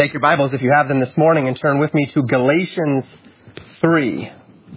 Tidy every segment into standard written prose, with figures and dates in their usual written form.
Take your Bibles, if you have them this morning, and turn with me to Galatians 3.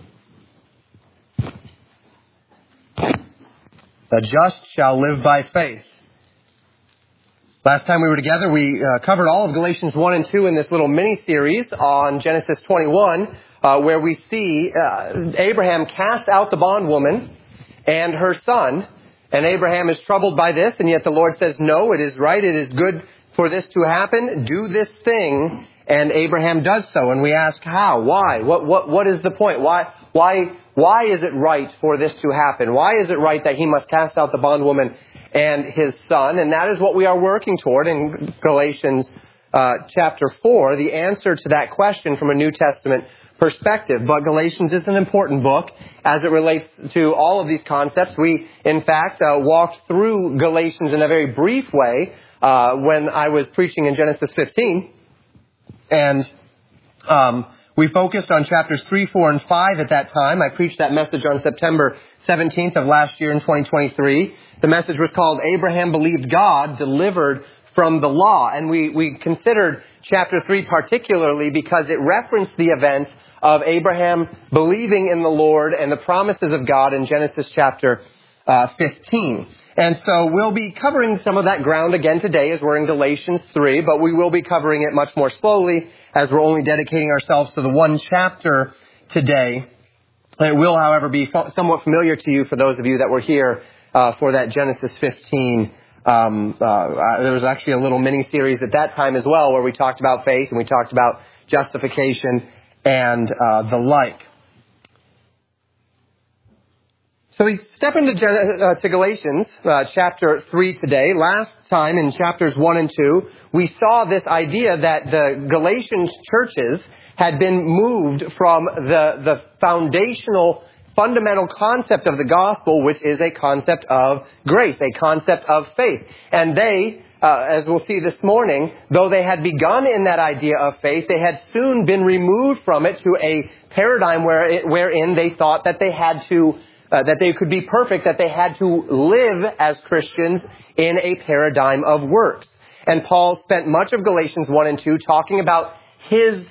The just shall live by faith. Last time we were together, we covered all of Galatians 1 and 2 in this little mini-series on Genesis 21, where we see Abraham cast out the bondwoman and her son. And Abraham is troubled by this, and yet the Lord says, no, it is right, it is good for this to happen. Do this thing. And Abraham does so. And we ask how? Why? What is the point? Why is it right for this to happen? Why is it right that he must cast out the bondwoman and his son? And that is what we are working toward in Galatians chapter 4, the answer to that question from a New Testament perspective. But Galatians is an important book as it relates to all of these concepts. We, in fact, walked through Galatians in a very brief way when I was preaching in Genesis 15. And we focused on chapters 3, 4, and 5 at that time. I preached that message on September 17th of last year in 2023. The message was called Abraham Believed God, Delivered from the Law. And we considered chapter 3 particularly because it referenced the event of Abraham believing in the Lord and the promises of God in Genesis chapter 15. And so we'll be covering some of that ground again today as we're in Galatians 3, but we will be covering it much more slowly as we're only dedicating ourselves to the one chapter today. It will, however, be somewhat familiar to you for those of you that were here for that Genesis 15. There was actually a little mini-series at that time as well where we talked about faith and we talked about justification and the like. So we step into to Galatians chapter 3 today. Last time in chapters 1 and 2, we saw this idea that the Galatian churches had been moved from the foundational, fundamental concept of the gospel, which is a concept of grace, a concept of faith. And they, as we'll see this morning, though they had begun in that idea of faith, they had soon been removed from it to a paradigm wherein they thought that they had to that they could be perfect, that they had to live as Christians in a paradigm of works. And Paul spent much of Galatians 1 and 2 talking about his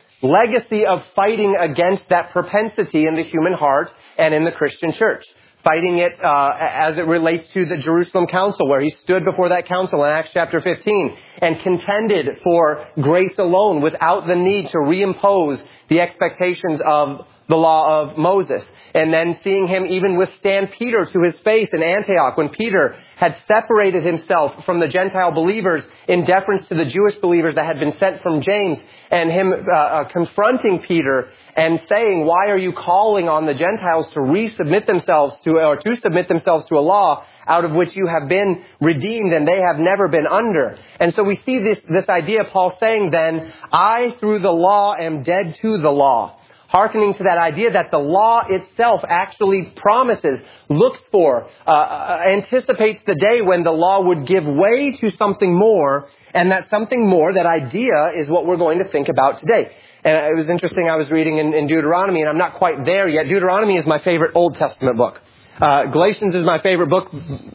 legacy of fighting against that propensity in the human heart and in the Christian church. Fighting it as it relates to the Jerusalem Council, where he stood before that council in Acts chapter 15 and contended for grace alone without the need to reimpose the expectations of the law of Moses. And then seeing him even withstand Peter to his face in Antioch when Peter had separated himself from the Gentile believers in deference to the Jewish believers that had been sent from James, and him confronting Peter and saying, why are you calling on the Gentiles to resubmit themselves to, or to submit themselves to a law out of which you have been redeemed and they have never been under? And so we see this idea, Paul saying then, I through the law am dead to the law. Hearkening to that idea that the law itself actually promises, looks for, anticipates the day when the law would give way to something more, and that something more, that idea, is what we're going to think about today. And it was interesting, I was reading in Deuteronomy, and I'm not quite there yet. Deuteronomy is my favorite Old Testament book. Galatians is my favorite book,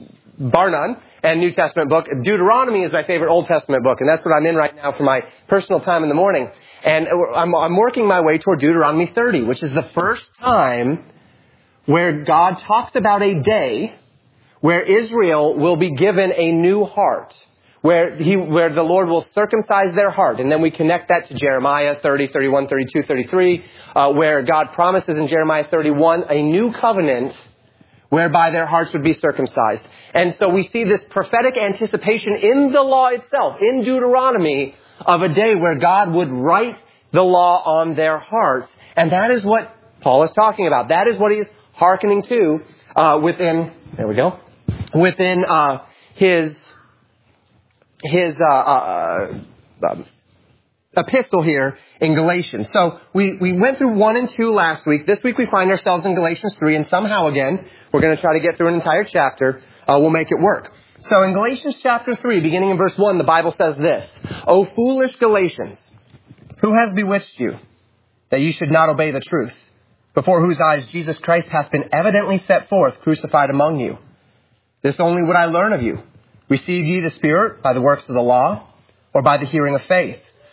bar none, and New Testament book. Deuteronomy is my favorite Old Testament book, and that's what I'm in right now for my personal time in the morning. And I'm working my way toward Deuteronomy 30, which is the first time where God talks about a day where Israel will be given a new heart, where the Lord will circumcise their heart. And then we connect that to Jeremiah 30, 31, 32, 33, where God promises in Jeremiah 31 a new covenant whereby their hearts would be circumcised. And so we see this prophetic anticipation in the law itself, in Deuteronomy, of a day where God would write the law on their hearts. And that is what Paul is talking about. That is what he's hearkening to within his epistle here in Galatians. So we went through 1 and 2 last week. This week we find ourselves in Galatians 3, and somehow again, we're going to try to get through an entire chapter. We'll make it work. So in Galatians chapter 3, beginning in verse 1, the Bible says this, O foolish Galatians, who has bewitched you, that you should not obey the truth, before whose eyes Jesus Christ hath been evidently set forth, crucified among you? This only would I learn of you. Received ye the Spirit by the works of the law, or by the hearing of faith?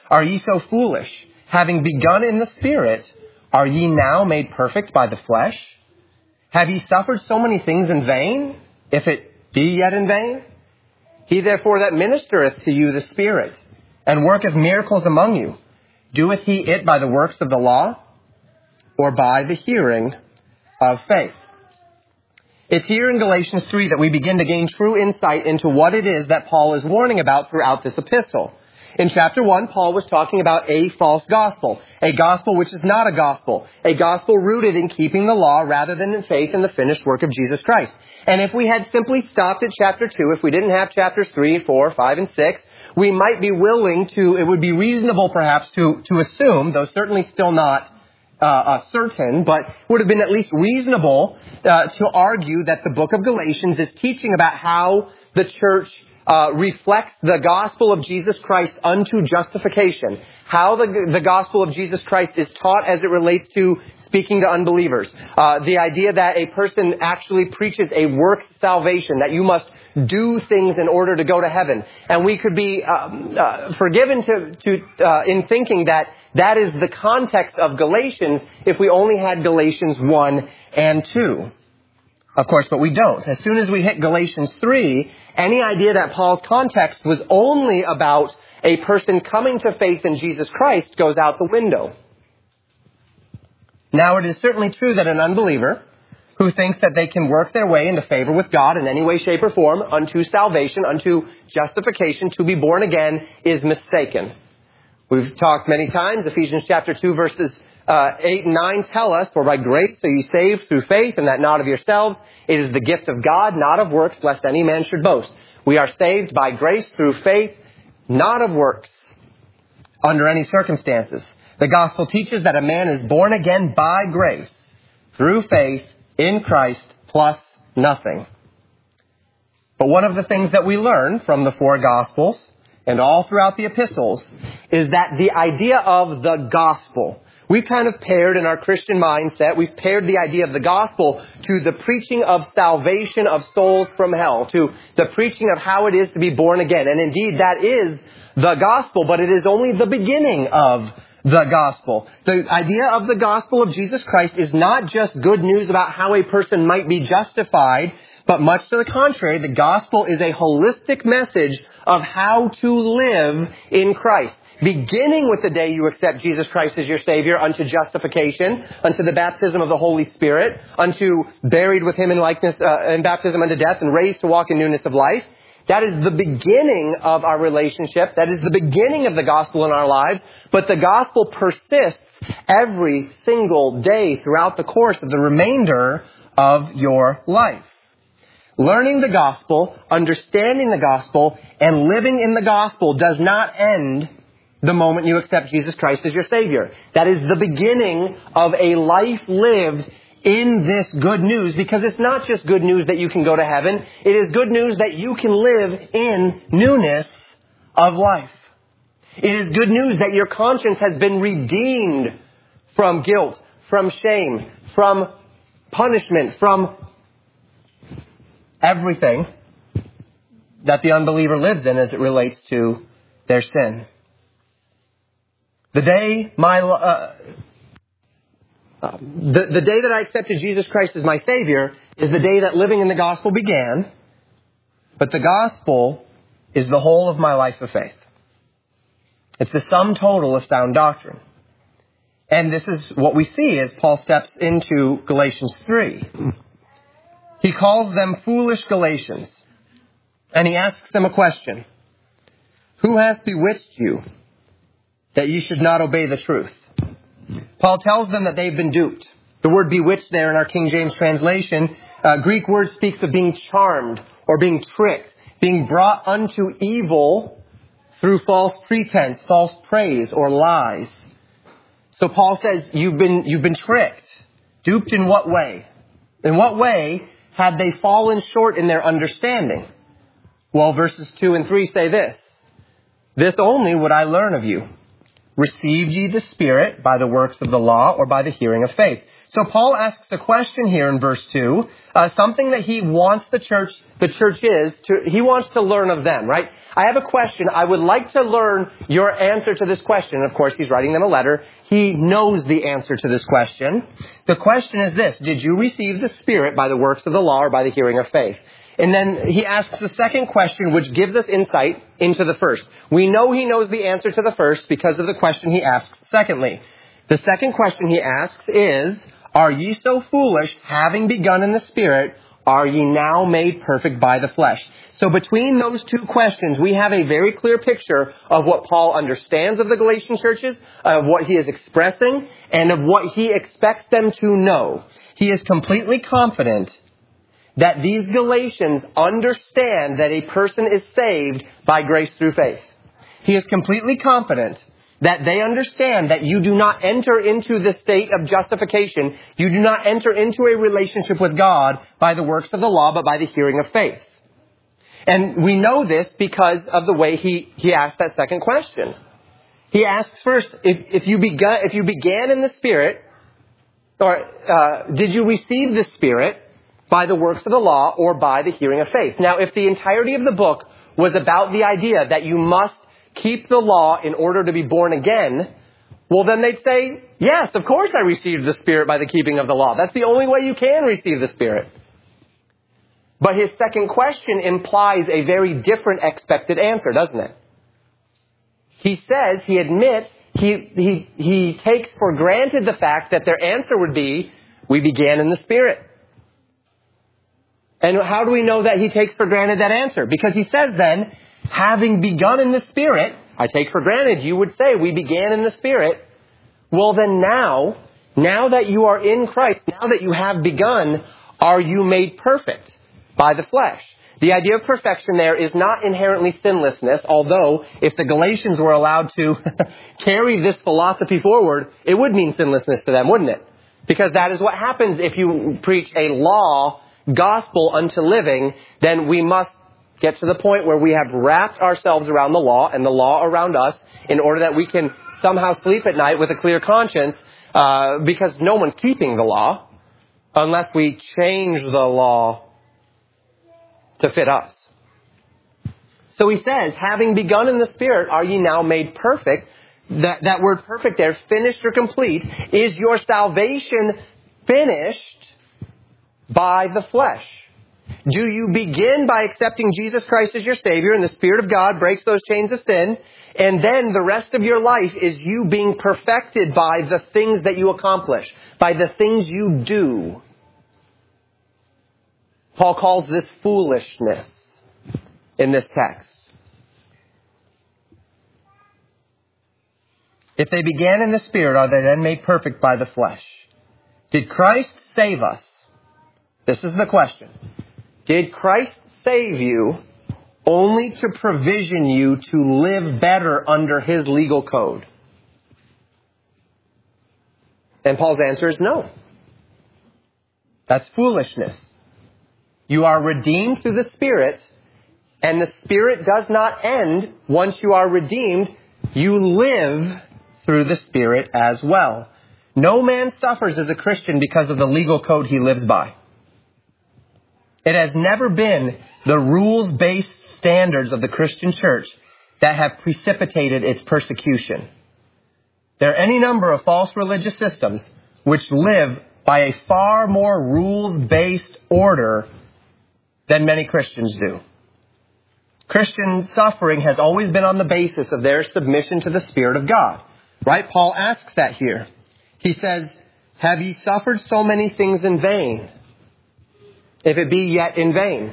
Are ye so foolish? Having begun in the Spirit, are ye now made perfect by the flesh? Have ye suffered so many things in vain, if it be yet in vain? He therefore that ministereth to you the Spirit, and worketh miracles among you, doeth he it by the works of the law, or by the hearing of faith? It's here in Galatians 3 that we begin to gain true insight into what it is that Paul is warning about throughout this epistle. In chapter 1, Paul was talking about a false gospel, a gospel which is not a gospel rooted in keeping the law rather than in faith in the finished work of Jesus Christ. And if we had simply stopped at chapter 2, if we didn't have chapters 3, 4, 5, and 6, we might be willing to, it would be reasonable perhaps to assume, though certainly still not certain, but would have been at least reasonable to argue that the book of Galatians is teaching about how the church reflects the gospel of Jesus Christ unto justification. How the gospel of Jesus Christ is taught as it relates to speaking to unbelievers. The idea that a person actually preaches a works salvation, that you must do things in order to go to heaven. And we could be forgiven in thinking that that is the context of Galatians if we only had Galatians 1 and 2. Of course, but we don't. As soon as we hit Galatians 3, any idea that Paul's context was only about a person coming to faith in Jesus Christ goes out the window. Now, it is certainly true that an unbeliever who thinks that they can work their way into favor with God in any way, shape, or form unto salvation, unto justification, to be born again, is mistaken. We've talked many times, Ephesians chapter 2, verses 8 and 9 tell us, for by grace are ye saved through faith, and that not of yourselves. It is the gift of God, not of works, lest any man should boast. We are saved by grace through faith, not of works, under any circumstances. The gospel teaches that a man is born again by grace, through faith, in Christ, plus nothing. But one of the things that we learn from the four gospels, and all throughout the epistles, is that the idea of the gospel, we've kind of paired in our Christian mindset, we've paired the idea of the gospel to the preaching of salvation of souls from hell, to the preaching of how it is to be born again. And indeed, that is the gospel, but it is only the beginning of the gospel. The idea of the gospel of Jesus Christ is not just good news about how a person might be justified, but much to the contrary, the gospel is a holistic message of how to live in Christ. Beginning with the day you accept Jesus Christ as your Savior, unto justification, unto the baptism of the Holy Spirit, unto buried with Him in likeness, in baptism unto death, and raised to walk in newness of life. That is the beginning of our relationship. That is the beginning of the gospel in our lives. But the gospel persists every single day throughout the course of the remainder of your life. Learning the gospel, understanding the gospel, and living in the gospel does not end the moment you accept Jesus Christ as your Savior. That is the beginning of a life lived in this good news, because it's not just good news that you can go to heaven. It is good news that you can live in newness of life. It is good news that your conscience has been redeemed from guilt, from shame, from punishment, from everything that the unbeliever lives in as it relates to their sin. The day the day that I accepted Jesus Christ as my Savior is the day that living in the gospel began. But the gospel is the whole of my life of faith. It's the sum total of sound doctrine. And this is what we see as Paul steps into Galatians 3. He calls them foolish Galatians. And he asks them a question. Who hath bewitched you that ye should not obey the truth? Paul tells them that they've been duped. The word bewitched there in our King James translation, Greek word speaks of being charmed or being tricked, being brought unto evil through false pretense, false praise, or lies. So Paul says, you've been tricked. Duped in what way? In what way had they fallen short in their understanding? Well, verses 2 and 3 say this. This only would I learn of you. Received ye the Spirit by the works of the law or by the hearing of faith? So Paul asks a question here in verse 2, something that he wants the churches he wants to learn of them, right? I have a question. I would like to learn your answer to this question. Of course, he's writing them a letter. He knows the answer to this question. The question is this: did you receive the Spirit by the works of the law or by the hearing of faith? And then he asks the second question, which gives us insight into the first. We know he knows the answer to the first because of the question he asks secondly. The second question he asks is, are ye so foolish, having begun in the Spirit, are ye now made perfect by the flesh? So between those two questions, we have a very clear picture of what Paul understands of the Galatian churches, of what he is expressing, and of what he expects them to know. He is completely confident that these Galatians understand that a person is saved by grace through faith. He is completely confident that they understand that you do not enter into the state of justification. You do not enter into a relationship with God by the works of the law, but by the hearing of faith. And we know this because of the way he asked that second question. He asks first, if you began in the Spirit, or did you receive the Spirit by the works of the law or by the hearing of faith? Now, if the entirety of the book was about the idea that you must keep the law in order to be born again, well, then they'd say, yes, of course I received the Spirit by the keeping of the law. That's the only way you can receive the Spirit. But his second question implies a very different expected answer, doesn't it? He says, he admits, he takes for granted the fact that their answer would be, we began in the Spirit. And how do we know that he takes for granted that answer? Because he says then, having begun in the Spirit, I take for granted you would say, we began in the Spirit. Well, then now that you are in Christ, now that you have begun, are you made perfect by the flesh? The idea of perfection there is not inherently sinlessness, although if the Galatians were allowed to carry this philosophy forward, it would mean sinlessness to them, wouldn't it? Because that is what happens if you preach a law gospel unto living, then we must get to the point where we have wrapped ourselves around the law and the law around us in order that we can somehow sleep at night with a clear conscience, because no one's keeping the law unless we change the law to fit us. So he says, having begun in the Spirit, are ye now made perfect? That word perfect there, finished or complete. Is your salvation finished by the flesh? Do you begin by accepting Jesus Christ as your Savior and the Spirit of God breaks those chains of sin, and then the rest of your life is you being perfected by the things that you accomplish, by the things you do? Paul calls this foolishness in this text. If they began in the Spirit, are they then made perfect by the flesh? Did Christ save us? This is the question. Did Christ save you only to provision you to live better under his legal code? And Paul's answer is no. That's foolishness. You are redeemed through the Spirit, and the Spirit does not end once you are redeemed. You live through the Spirit as well. No man suffers as a Christian because of the legal code he lives by. It has never been the rules-based standards of the Christian church that have precipitated its persecution. There are any number of false religious systems which live by a far more rules-based order than many Christians do. Christian suffering has always been on the basis of their submission to the Spirit of God. Right? Paul asks that here. He says, have ye suffered so many things in vain? If it be yet in vain.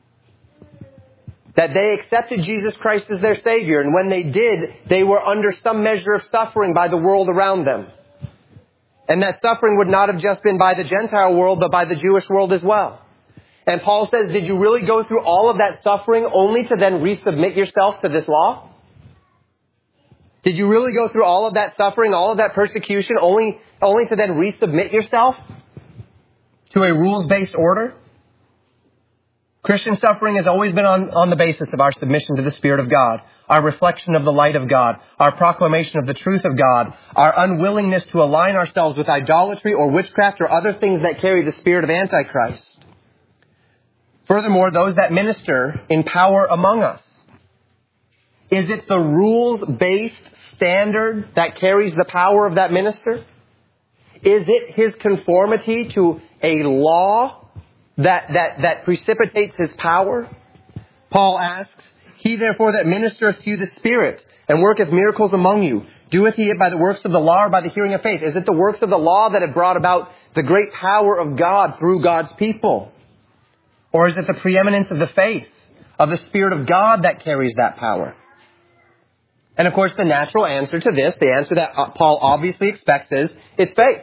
That they accepted Jesus Christ as their Savior, and when they did, they were under some measure of suffering by the world around them. And that suffering would not have just been by the Gentile world, but by the Jewish world as well. And Paul says, did you really go through all of that suffering only to then resubmit yourself to this law? Did you really go through all of that suffering, all of that persecution, only to then resubmit yourself to a rules-based order? Christian suffering has always been on the basis of our submission to the Spirit of God. our reflection of the light of God, our proclamation of the truth of God, our unwillingness to align ourselves with idolatry or witchcraft or other things that carry the spirit of Antichrist. Furthermore, those that minister in power among us. Is it the rules-based standard that carries the power of that minister? Is it his conformity to a law that precipitates his power? Paul asks, "He therefore that ministereth to you the Spirit, and worketh miracles among you, doeth he it by the works of the law or by the hearing of faith?" Is it the works of the law that have brought about the great power of God through God's people? Or is it the preeminence of the faith, of the Spirit of God that carries that power? And of course, the natural answer to this, the answer that Paul obviously expects is, it's faith.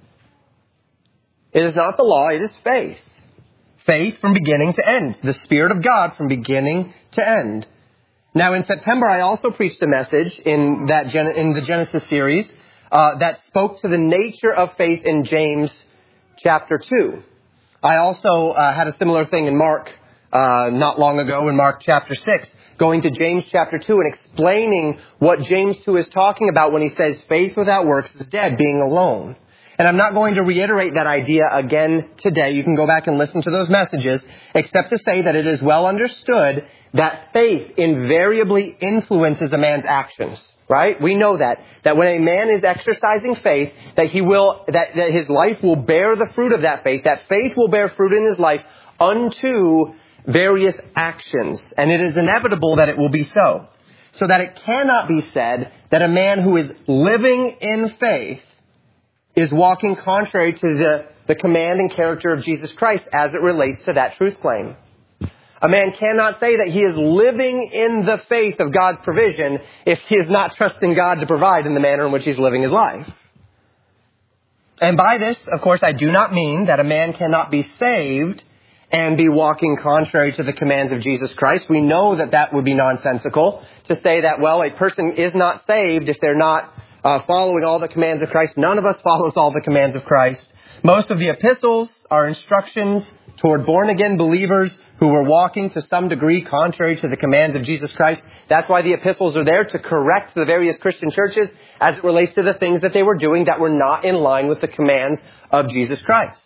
It is not the law, it is faith. Faith from beginning to end. The Spirit of God from beginning to end. Now in September, I also preached a message in the Genesis series that spoke to the nature of faith in James chapter 2. I also had a similar thing in Mark not long ago in Mark chapter 6, going to James chapter 2 and explaining what James 2 is talking about when he says faith without works is dead, being alone. And I'm not going to reiterate that idea again today. You can go back and listen to those messages, except to say that it is well understood that faith invariably influences a man's actions. Right? We know that when a man is exercising faith, that his life will bear the fruit of that faith will bear fruit in his life unto various actions. And it is inevitable that it will be so. So that it cannot be said that a man who is living in faith is walking contrary to the command and character of Jesus Christ as it relates to that truth claim. A man cannot say that he is living in the faith of God's provision if he is not trusting God to provide in the manner in which he's living his life. And by this, of course, I do not mean that a man cannot be saved and be walking contrary to the commands of Jesus Christ. We know that that would be nonsensical to say that, well, a person is not saved if they're not following all the commands of Christ. None of us follows all the commands of Christ. Most of the epistles are instructions toward born-again believers who were walking to some degree contrary to the commands of Jesus Christ. That's why the epistles are there, to correct the various Christian churches as it relates to the things that they were doing that were not in line with the commands of Jesus Christ.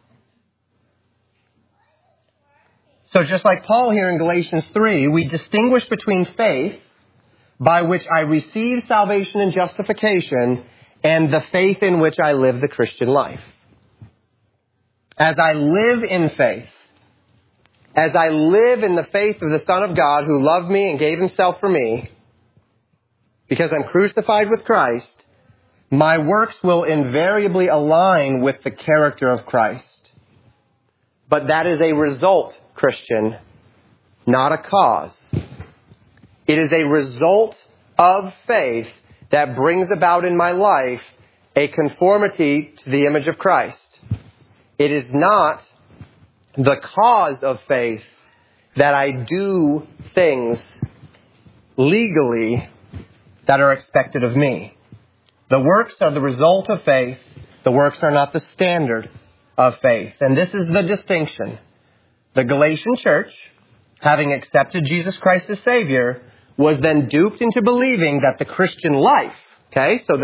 So just like Paul here in Galatians 3, we distinguish between faith, by which I receive salvation and justification, and the faith in which I live the Christian life. As I live in faith, as I live in the faith of the Son of God who loved me and gave himself for me, because I'm crucified with Christ, my works will invariably align with the character of Christ. But that is a result, Christian, not a cause. It is a result of faith that brings about in my life a conformity to the image of Christ. It is not the cause of faith that I do things legally that are expected of me. The works are the result of faith. The works are not the standard of faith. And this is the distinction. The Galatian church, having accepted Jesus Christ as Savior, was then duped into believing that the Christian life, okay, so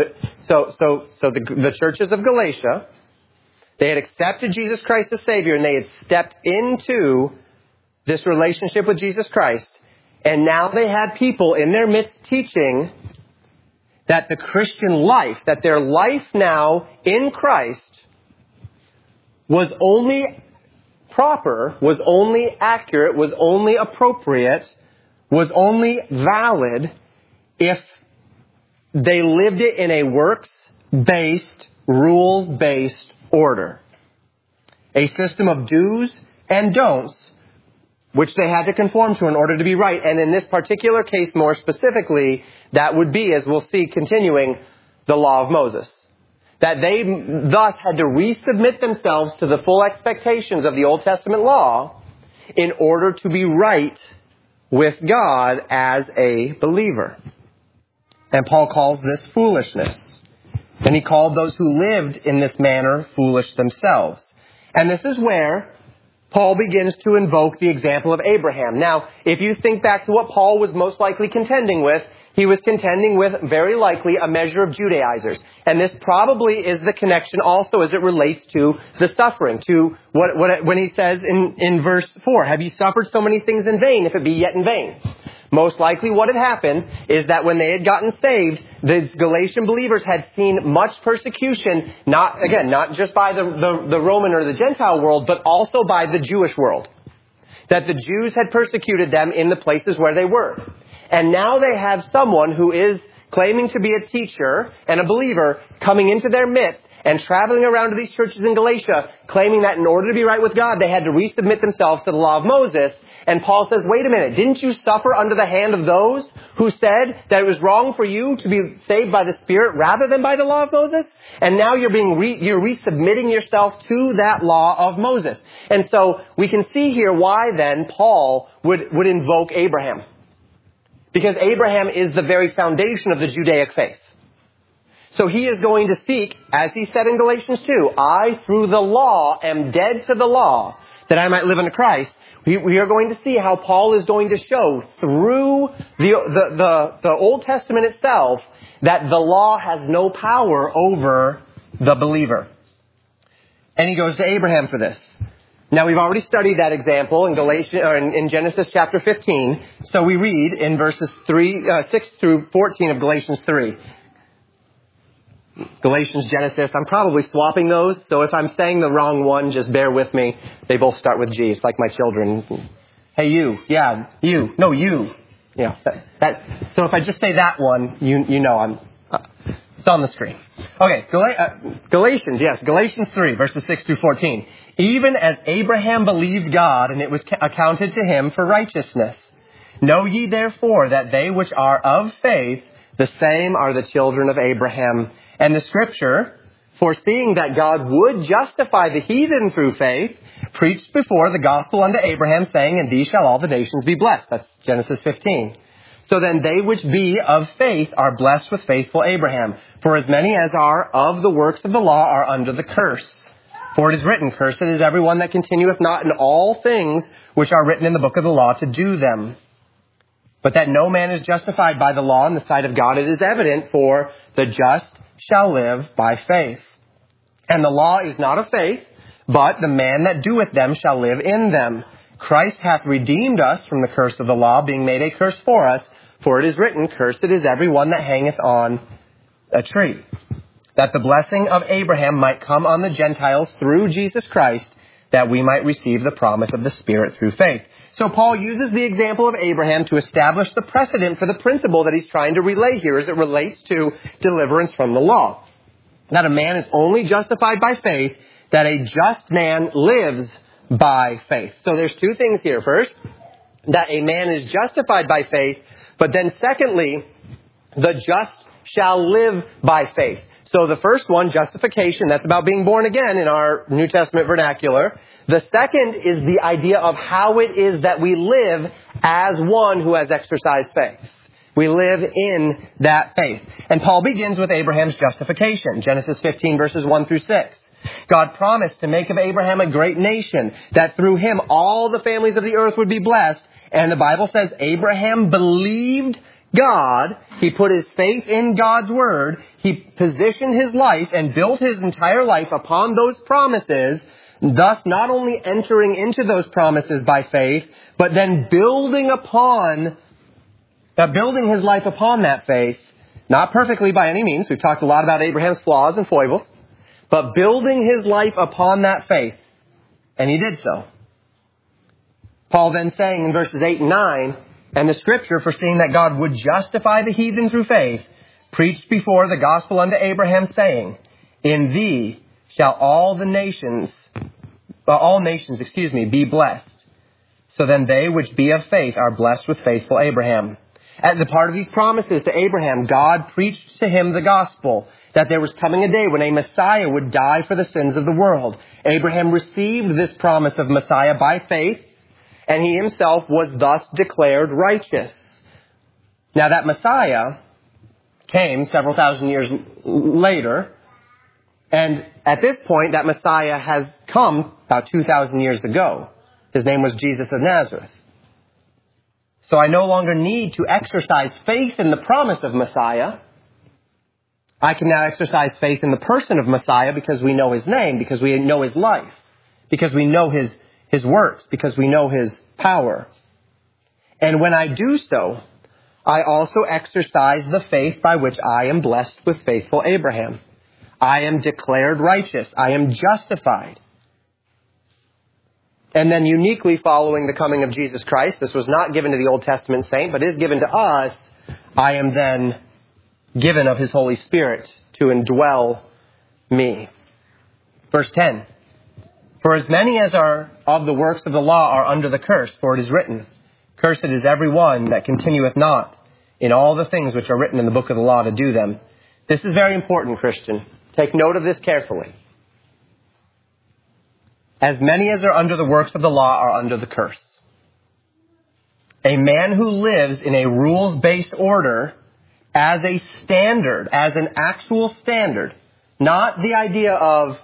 the churches of Galatia, they had accepted Jesus Christ as Savior and they had stepped into this relationship with Jesus Christ. And now they had people in their midst teaching that the Christian life, that their life now in Christ was only proper, was only accurate, was only appropriate, was only valid if they lived it in a works-based, rules-based order. A system of do's and don'ts, which they had to conform to in order to be right. And in this particular case, more specifically, that would be, as we'll see continuing, the law of Moses. That they thus had to resubmit themselves to the full expectations of the Old Testament law in order to be right with God as a believer. And Paul calls this foolishness. And he called those who lived in this manner foolish themselves. And this is where Paul begins to invoke the example of Abraham. Now, if you think back to what Paul was most likely contending with, he was contending with, very likely, a measure of Judaizers. And this probably is the connection also as it relates to the suffering, to when he says in verse 4, have you suffered so many things in vain, if it be yet in vain? Most likely what had happened is that when they had gotten saved, the Galatian believers had seen much persecution, not just by the Roman or the Gentile world, but also by the Jewish world. That the Jews had persecuted them in the places where they were. And now they have someone who is claiming to be a teacher and a believer coming into their midst and traveling around to these churches in Galatia, claiming that in order to be right with God, they had to resubmit themselves to the law of Moses. And Paul says, wait a minute, didn't you suffer under the hand of those who said that it was wrong for you to be saved by the Spirit rather than by the law of Moses? And now you're resubmitting yourself to that law of Moses. And so we can see here why then Paul would invoke Abraham. Because Abraham is the very foundation of the Judaic faith. So he is going to seek, as he said in Galatians 2, I through the law am dead to the law, that I might live unto Christ. We are going to see how Paul is going to show through the Old Testament itself that the law has no power over the believer. And he goes to Abraham for this. Now we've already studied that example in Genesis chapter 15. So we read in verses 6 through 14 of Galatians 3. Galatians, Genesis, I'm probably swapping those, so if I'm saying the wrong one, just bear with me. They both start with G. It's like my children. Hey, you. Yeah, you. No, you. Yeah. So if I just say that one, you know it's on the screen. Okay, Galatians 3, verses 6 through 14. Even as Abraham believed God, and it was accounted to him for righteousness. Know ye therefore that they which are of faith, the same are the children of Abraham. And the scripture, foreseeing that God would justify the heathen through faith, preached before the gospel unto Abraham, saying, in thee shall all the nations be blessed. That's Genesis 15. So then they which be of faith are blessed with faithful Abraham. For as many as are of the works of the law are under the curse. For it is written, cursed is everyone that continueth not in all things which are written in the book of the law to do them. But that no man is justified by the law in the sight of God, it is evident, for the just shall live by faith. And the law is not of faith, but the man that doeth them shall live in them. Christ hath redeemed us from the curse of the law, being made a curse for us. For it is written, cursed is every one that hangeth on a tree. That the blessing of Abraham might come on the Gentiles through Jesus Christ, that we might receive the promise of the Spirit through faith. So Paul uses the example of Abraham to establish the precedent for the principle that he's trying to relay here as it relates to deliverance from the law. That a man is only justified by faith, that a just man lives by faith. So there's two things here. First, that a man is justified by faith, but then secondly, the just shall live by faith. So the first one, justification, that's about being born again in our New Testament vernacular. The second is the idea of how it is that we live as one who has exercised faith. We live in that faith. And Paul begins with Abraham's justification. Genesis 15 verses 1 through 6. God promised to make of Abraham a great nation, that through him all the families of the earth would be blessed. And the Bible says Abraham believed God. He put his faith in God's word. He positioned his life and built his entire life upon those promises, thus not only entering into those promises by faith, but then building his life upon that faith. Not perfectly by any means. We've talked a lot about Abraham's flaws and foibles. But building his life upon that faith. And he did so. Paul then saying in verses 8 and 9, and the scripture, foreseeing that God would justify the heathen through faith, preached before the gospel unto Abraham, saying, in thee shall all nations, be blessed. So then they which be of faith are blessed with faithful Abraham. As a part of these promises to Abraham, God preached to him the gospel, that there was coming a day when a Messiah would die for the sins of the world. Abraham received this promise of Messiah by faith, and he himself was thus declared righteous. Now that Messiah came several thousand years later, and at this point that Messiah has come about 2,000 years ago. His name was Jesus of Nazareth. So I no longer need to exercise faith in the promise of Messiah. I can now exercise faith in the person of Messiah because we know His name, because we know His life, because we know His works, because we know His power. And when I do so, I also exercise the faith by which I am blessed with faithful Abraham. I am declared righteous. I am justified. And then uniquely following the coming of Jesus Christ, this was not given to the Old Testament saint, but is given to us, I am then given of His Holy Spirit to indwell me. Verse 10. For as many as are of the works of the law are under the curse, for it is written, Cursed is every one that continueth not in all the things which are written in the book of the law to do them. This is very important, Christian. Take note of this carefully. As many as are under the works of the law are under the curse. A man who lives in a rules-based order as a standard, as an actual standard, not the idea of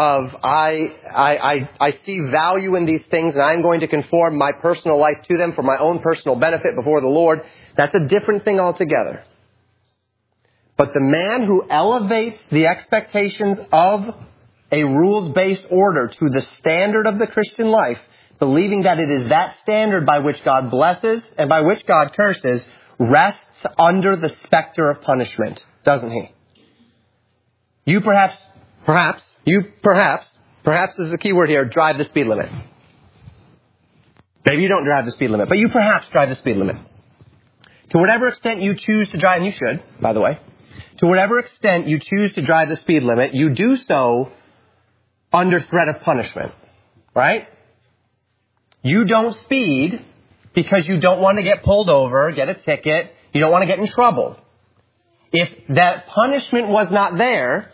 I see value in these things and I'm going to conform my personal life to them for my own personal benefit before the Lord. That's a different thing altogether. But the man who elevates the expectations of a rules-based order to the standard of the Christian life, believing that it is that standard by which God blesses and by which God curses, rests under the specter of punishment, doesn't he? You perhaps is the key word here, drive the speed limit. Maybe you don't drive the speed limit, but you perhaps drive the speed limit. To whatever extent you choose to drive, and you should, by the way, to whatever extent you choose to drive the speed limit, you do so under threat of punishment, right? You don't speed because you don't want to get pulled over, get a ticket, you don't want to get in trouble. If that punishment was not there,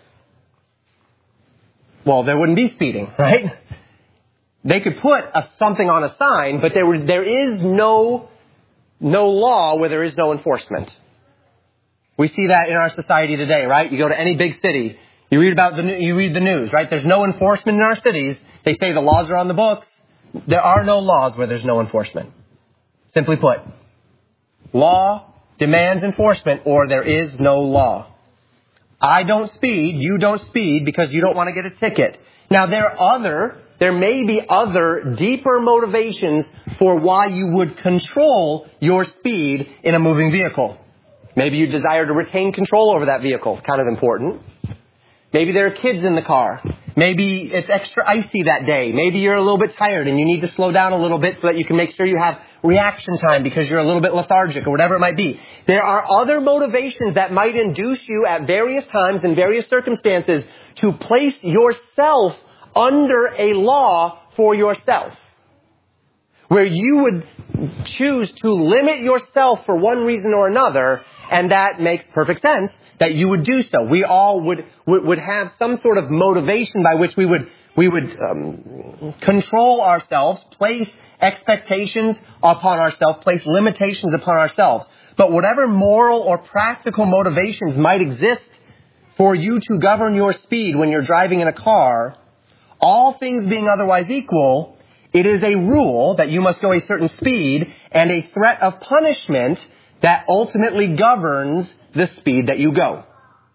well, there wouldn't be speeding, right? They could put something on a sign, but there is no law where there is no enforcement. We see that in our society today, right? You go to any big city, you read the news, right? There's no enforcement in our cities. They say the laws are on the books. There are no laws where there's no enforcement. Simply put, law demands enforcement or there is no law. I don't speed, you don't speed because you don't want to get a ticket. Now there may be other deeper motivations for why you would control your speed in a moving vehicle. Maybe you desire to retain control over that vehicle. It's kind of important. Maybe there are kids in the car. Maybe it's extra icy that day. Maybe you're a little bit tired and you need to slow down a little bit so that you can make sure you have reaction time because you're a little bit lethargic or whatever it might be. There are other motivations that might induce you at various times in various circumstances to place yourself under a law for yourself, where you would choose to limit yourself for one reason or another, and that makes perfect sense that you would do so. We all would have some sort of motivation by which we would control ourselves, place expectations upon ourselves, place limitations upon ourselves. But whatever moral or practical motivations might exist for you to govern your speed when you're driving in a car, all things being otherwise equal, it is a rule that you must go a certain speed and a threat of punishment that ultimately governs the speed that you go.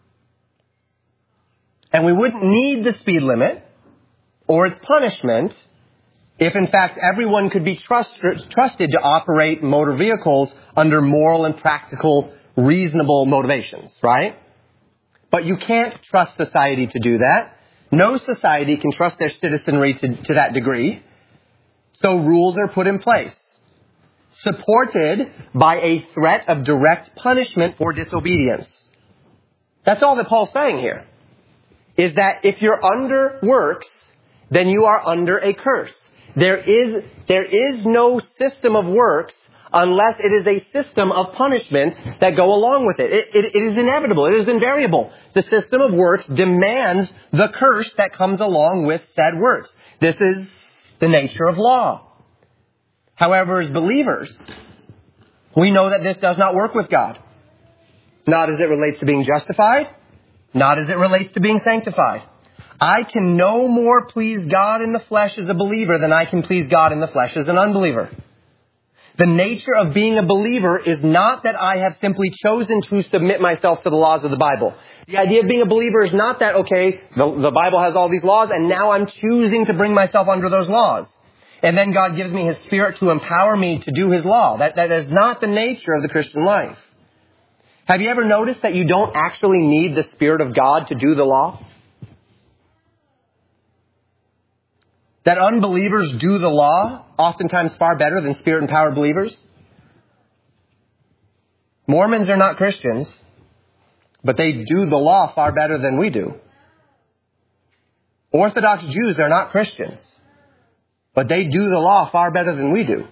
And we wouldn't need the speed limit or its punishment if, in fact, everyone could be trusted to operate motor vehicles under moral and practical, reasonable motivations, right? But you can't trust society to do that. No society can trust their citizenry to that degree. So rules are put in place, supported by a threat of direct punishment for disobedience. That's all that Paul's saying here, is that if you're under works, then you are under a curse. There is no system of works unless it is a system of punishments that go along with it. It is inevitable. It is invariable. The system of works demands the curse that comes along with said works. This is the nature of law. However, as believers, we know that this does not work with God. Not as it relates to being justified, not as it relates to being sanctified. I can no more please God in the flesh as a believer than I can please God in the flesh as an unbeliever. The nature of being a believer is not that I have simply chosen to submit myself to the laws of the Bible. The idea of being a believer is not that, okay, the Bible has all these laws and now I'm choosing to bring myself under those laws. And then God gives me His Spirit to empower me to do His law. That is not the nature of the Christian life. Have you ever noticed that you don't actually need the Spirit of God to do the law? That unbelievers do the law oftentimes far better than Spirit-empowered believers? Mormons are not Christians, but they do the law far better than we do. Orthodox Jews are not Christians, but they do the law far better than we do.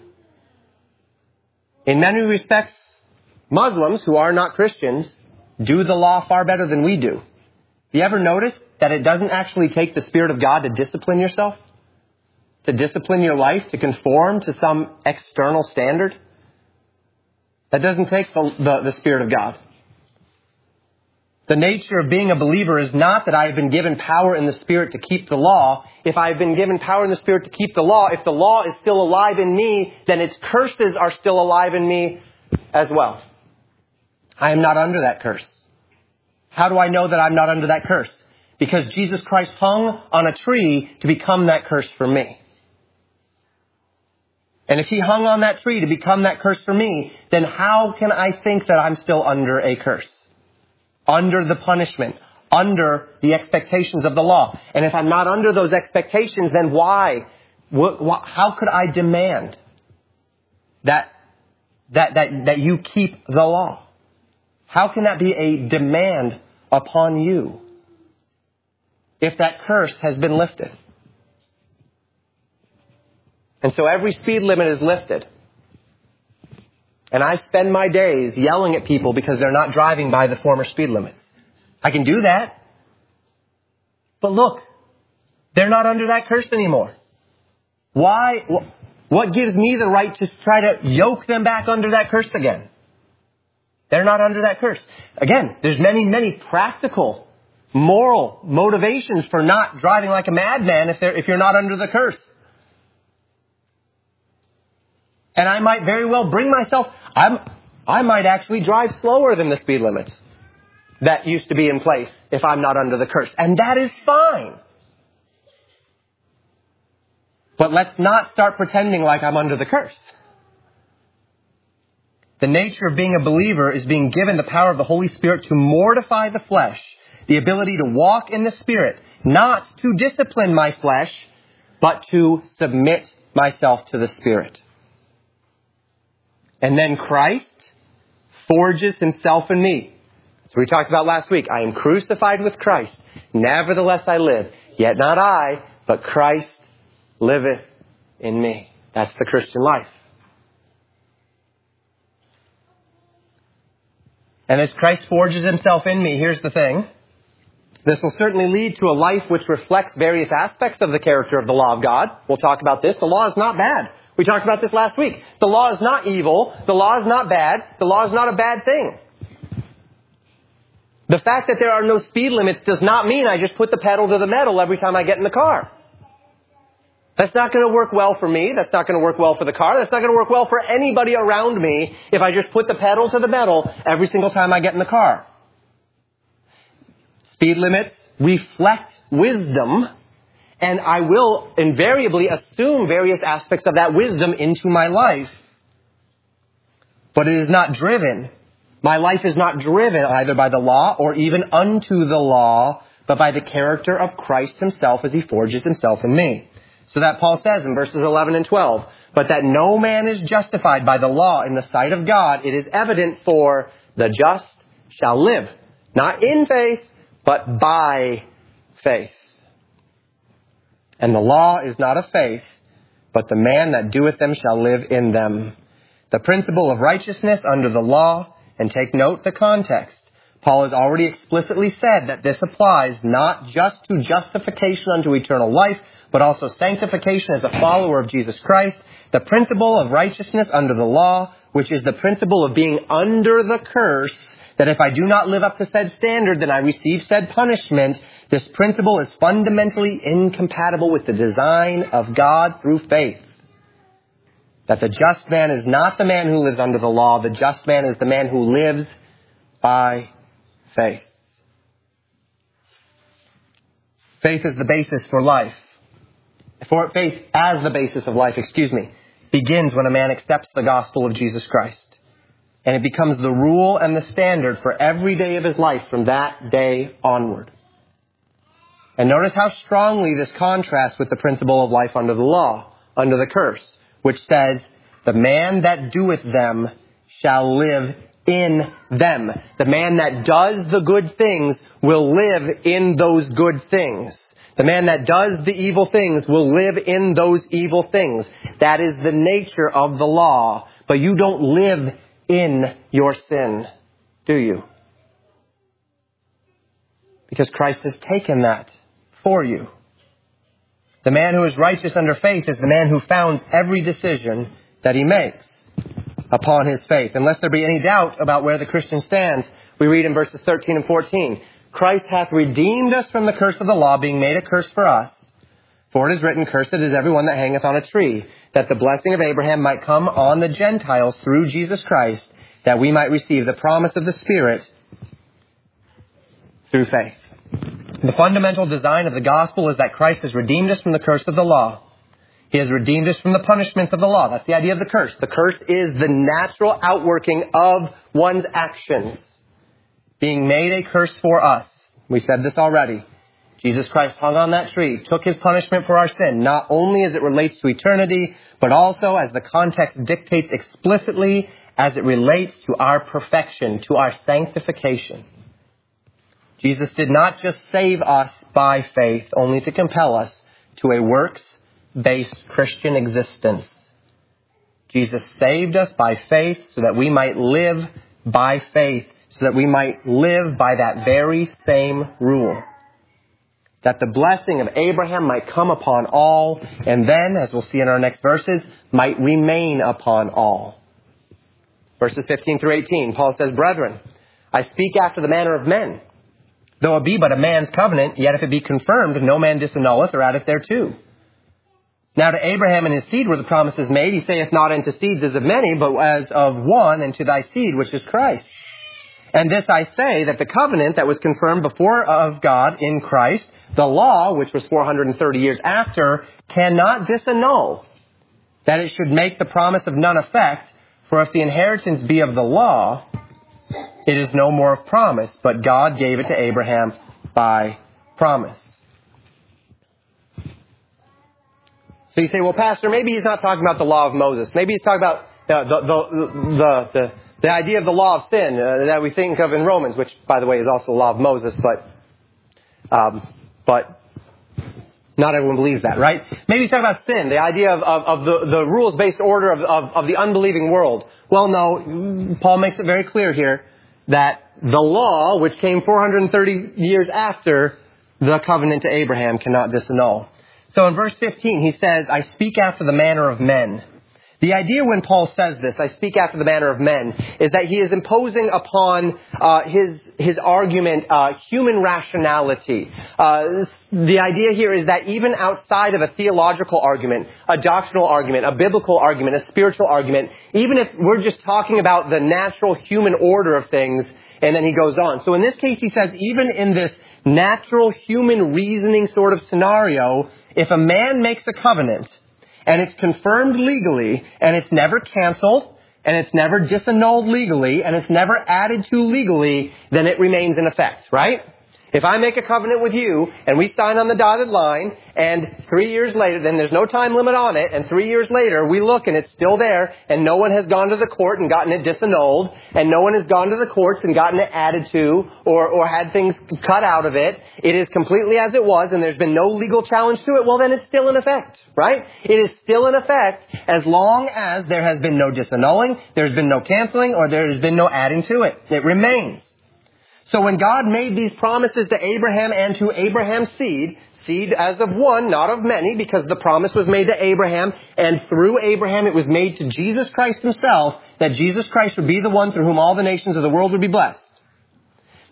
In many respects, Muslims who are not Christians do the law far better than we do. Have you ever noticed that it doesn't actually take the Spirit of God to discipline yourself? To discipline your life, to conform to some external standard? That doesn't take the Spirit of God. The nature of being a believer is not that I have been given power in the Spirit to keep the law. If I have been given power in the Spirit to keep the law, if the law is still alive in me, then its curses are still alive in me as well. I am not under that curse. How do I know that I'm not under that curse? Because Jesus Christ hung on a tree to become that curse for me. And if He hung on that tree to become that curse for me, then how can I think that I'm still under a curse? Under the punishment, under the expectations of the law. And if I'm not under those expectations, then why? How could I demand that you keep the law? How can that be a demand upon you if that curse has been lifted? And so every speed limit is lifted. And I spend my days yelling at people because they're not driving by the former speed limits. I can do that. But look, they're not under that curse anymore. Why? What gives me the right to try to yoke them back under that curse again? They're not under that curse. Again, there's many practical, moral motivations for not driving like a madman if you're not under the curse. And I might very well bring myself, I might actually drive slower than the speed limits that used to be in place if I'm not under the curse. And that is fine. But let's not start pretending like I'm under the curse. The nature of being a believer is being given the power of the Holy Spirit to mortify the flesh, the ability to walk in the Spirit, not to discipline my flesh, but to submit myself to the Spirit. And then Christ forges Himself in me. So we talked about last week. I am crucified with Christ. Nevertheless I live. Yet not I, but Christ liveth in me. That's the Christian life. And as Christ forges Himself in me, here's the thing. This will certainly lead to a life which reflects various aspects of the character of the law of God. We'll talk about this. The law is not bad. We talked about this last week. The law is not evil. The law is not bad. The law is not a bad thing. The fact that there are no speed limits does not mean I just put the pedal to the metal every time I get in the car. That's not going to work well for me. That's not going to work well for the car. That's not going to work well for anybody around me if I just put the pedal to the metal every single time I get in the car. Speed limits reflect wisdom, and I will invariably assume various aspects of that wisdom into my life. But it is not driven. My life is not driven either by the law or even unto the law, but by the character of Christ Himself as He forges Himself in me. So that Paul says in verses 11 and 12, but that no man is justified by the law in the sight of God, it is evident, for the just shall live, not in faith, but by faith. And the law is not of faith, but the man that doeth them shall live in them. The principle of righteousness under the law, and take note the context. Paul has already explicitly said that this applies not just to justification unto eternal life, but also sanctification as a follower of Jesus Christ. The principle of righteousness under the law, which is the principle of being under the curse, that if I do not live up to said standard, then I receive said punishment. This principle is fundamentally incompatible with the design of God through faith. That the just man is not the man who lives under the law. The just man is the man who lives by faith. Faith is the basis for life. Faith as the basis of life, begins when a man accepts the gospel of Jesus Christ. And it becomes the rule and the standard for every day of his life from that day onward. And notice how strongly this contrasts with the principle of life under the law, under the curse, which says, the man that doeth them shall live in them. The man that does the good things will live in those good things. The man that does the evil things will live in those evil things. That is the nature of the law. But you don't live in your sin, do you? Because Christ has taken that for you. The man who is righteous under faith is the man who founds every decision that he makes upon his faith. And lest there be any doubt about where the Christian stands, we read in verses 13 and 14, Christ hath redeemed us from the curse of the law, being made a curse for us. For it is written, cursed is everyone that hangeth on a tree, that the blessing of Abraham might come on the Gentiles through Jesus Christ, that we might receive the promise of the Spirit through faith. The fundamental design of the gospel is that Christ has redeemed us from the curse of the law. He has redeemed us from the punishments of the law. That's the idea of the curse. The curse is the natural outworking of one's actions, being made a curse for us. We said this already. Jesus Christ hung on that tree, took his punishment for our sin, not only as it relates to eternity, but also as the context dictates explicitly as it relates to our perfection, to our sanctification. Jesus did not just save us by faith, only to compel us to a works-based Christian existence. Jesus saved us by faith so that we might live by faith, so that we might live by that very same rule. That the blessing of Abraham might come upon all, and then, as we'll see in our next verses, might remain upon all. Verses 15 through 18, Paul says, Brethren, I speak after the manner of men. Though it be but a man's covenant, yet if it be confirmed, no man disannulleth or addeth thereto. Now to Abraham and his seed were the promises made. He saith not unto seeds as of many, but as of one, and to thy seed, which is Christ. And this I say, that the covenant that was confirmed before of God in Christ, the law, which was 430 years after, cannot disannul, that it should make the promise of none effect. For if the inheritance be of the law, it is no more of promise, but God gave it to Abraham by promise. So you say, well, Pastor, maybe he's not talking about the law of Moses. Maybe he's talking about the idea of the law of sin that we think of in Romans, which, by the way, is also the law of Moses, but not everyone believes that, right? Maybe he's talking about sin, the idea of the rules-based order of the unbelieving world. Well, no, Paul makes it very clear here that the law, which came 430 years after the covenant to Abraham, cannot disannul. So in verse 15, he says, I speak after the manner of men. The idea when Paul says this, I speak after the manner of men, is that he is imposing upon his argument human rationality. The idea here is that even outside of a theological argument, a doctrinal argument, a biblical argument, a spiritual argument, even if we're just talking about the natural human order of things, and then he goes on. So in this case, he says, even in this natural human reasoning sort of scenario, if a man makes a covenant, and it's confirmed legally, and it's never canceled, and it's never disannulled legally, and it's never added to legally, then it remains in effect, right? If I make a covenant with you, and we sign on the dotted line, and 3 years later, then there's no time limit on it, and 3 years later, we look and it's still there, and no one has gone to the court and gotten it disannulled, and no one has gone to the courts and gotten it added to, or had things cut out of it, it is completely as it was, and there's been no legal challenge to it, well then it's still in effect, right? It is still in effect as long as there has been no disannulling, there's been no canceling, or there has been no adding to it. It remains. So when God made these promises to Abraham and to Abraham's seed as of one, not of many, because the promise was made to Abraham, and through Abraham it was made to Jesus Christ himself, that Jesus Christ would be the one through whom all the nations of the world would be blessed.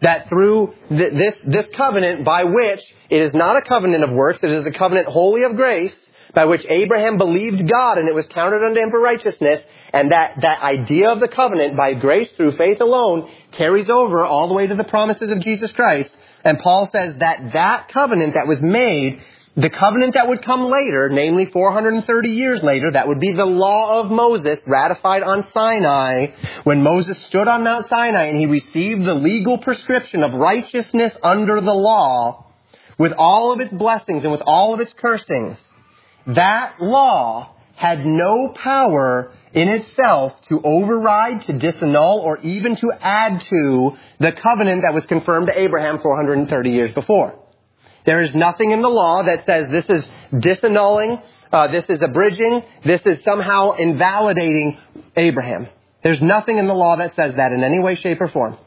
that through this covenant by which it is not a covenant of works, it is a covenant wholly of grace, by which Abraham believed God and it was counted unto him for righteousness, and that idea of the covenant by grace through faith alone carries over all the way to the promises of Jesus Christ. And Paul says that covenant that was made, the covenant that would come later, namely 430 years later, that would be the law of Moses ratified on Sinai, when Moses stood on Mount Sinai and he received the legal prescription of righteousness under the law, with all of its blessings and with all of its cursings. That law had no power in itself to override, to disannul, or even to add to the covenant that was confirmed to Abraham 430 years before. There is nothing in the law that says this is disannulling, this is abridging, this is somehow invalidating Abraham. There's nothing in the law that says that in any way, shape, or form.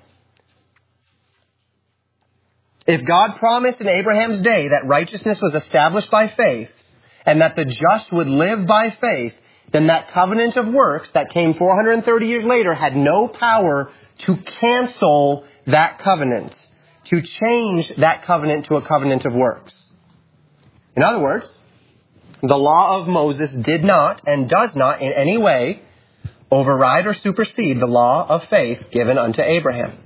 If God promised in Abraham's day that righteousness was established by faith, and that the just would live by faith, then that covenant of works that came 430 years later had no power to cancel that covenant, to change that covenant to a covenant of works. In other words, the law of Moses did not and does not in any way override or supersede the law of faith given unto Abraham.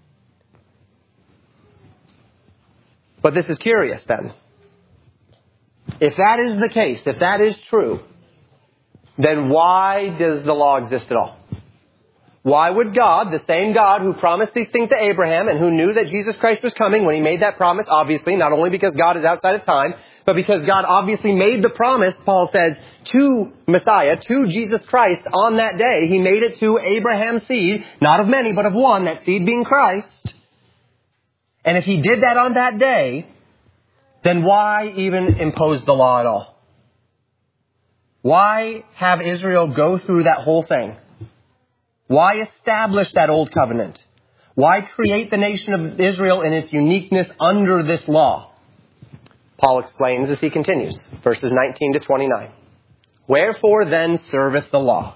But this is curious then. If that is the case, if that is true, then why does the law exist at all? Why would God, the same God who promised these things to Abraham and who knew that Jesus Christ was coming when he made that promise, obviously, not only because God is outside of time, but because God obviously made the promise, Paul says, to Messiah, to Jesus Christ on that day. He made it to Abraham's seed, not of many, but of one, that seed being Christ. And if he did that on that day, then why even impose the law at all? Why have Israel go through that whole thing? Why establish that old covenant? Why create the nation of Israel in its uniqueness under this law? Paul explains as he continues, verses 19 to 29. Wherefore then serveth the law?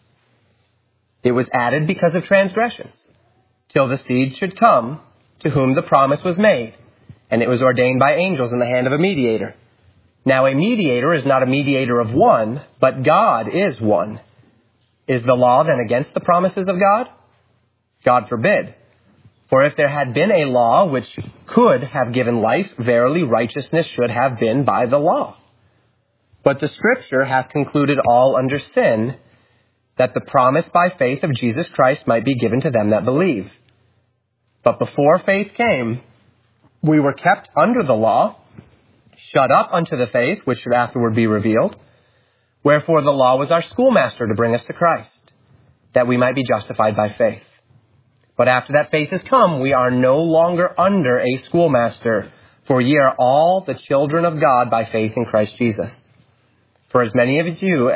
It was added because of transgressions, till the seed should come to whom the promise was made. And it was ordained by angels in the hand of a mediator. Now a mediator is not a mediator of one, but God is one. Is the law then against the promises of God? God forbid. For if there had been a law which could have given life, verily righteousness should have been by the law. But the Scripture hath concluded all under sin, that the promise by faith of Jesus Christ might be given to them that believe. But before faith came, we were kept under the law, shut up unto the faith, which should afterward be revealed. Wherefore the law was our schoolmaster to bring us to Christ, that we might be justified by faith. But after that faith is come, we are no longer under a schoolmaster, for ye are all the children of God by faith in Christ Jesus. For as many of you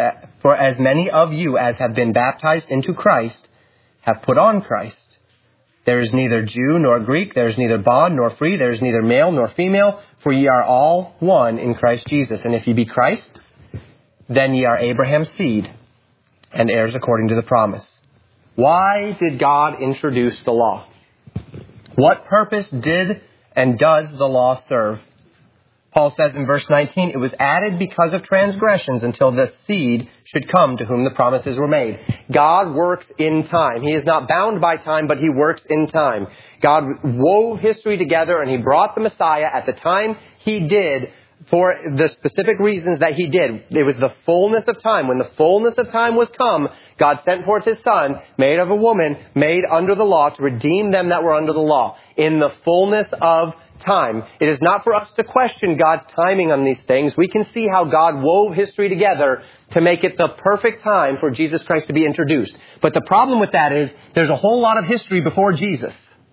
as have been baptized into Christ have put on Christ. There is neither Jew nor Greek, there is neither bond nor free, there is neither male nor female, for ye are all one in Christ Jesus. And if ye be Christ's, then ye are Abraham's seed, and heirs according to the promise. Why did God introduce the law? What purpose did and does the law serve? Paul says in verse 19, it was added because of transgressions until the seed should come to whom the promises were made. God works in time. He is not bound by time, but he works in time. God wove history together and he brought the Messiah at the time he did for the specific reasons that he did. It was the fullness of time. When the fullness of time was come, God sent forth his Son, made of a woman, made under the law, to redeem them that were under the law. In the fullness of time. It is not for us to question God's timing on these things. We can see how God wove history together to make it the perfect time for Jesus Christ to be introduced. But the problem with that is there's a whole lot of history before Jesus.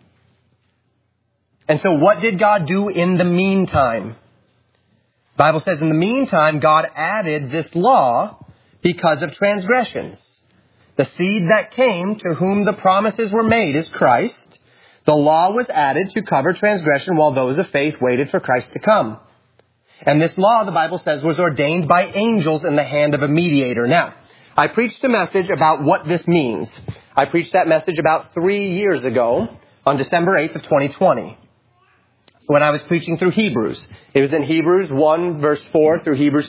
And so what did God do in the meantime? The Bible says in the meantime, God added this law because of transgressions. The seed that came to whom the promises were made is Christ. The law was added to cover transgression while those of faith waited for Christ to come. And this law, the Bible says, was ordained by angels in the hand of a mediator. Now, I preached a message about what this means. I preached that message about 3 years ago on December 8th of 2020 when I was preaching through Hebrews. It was in Hebrews 1 verse 4 through Hebrews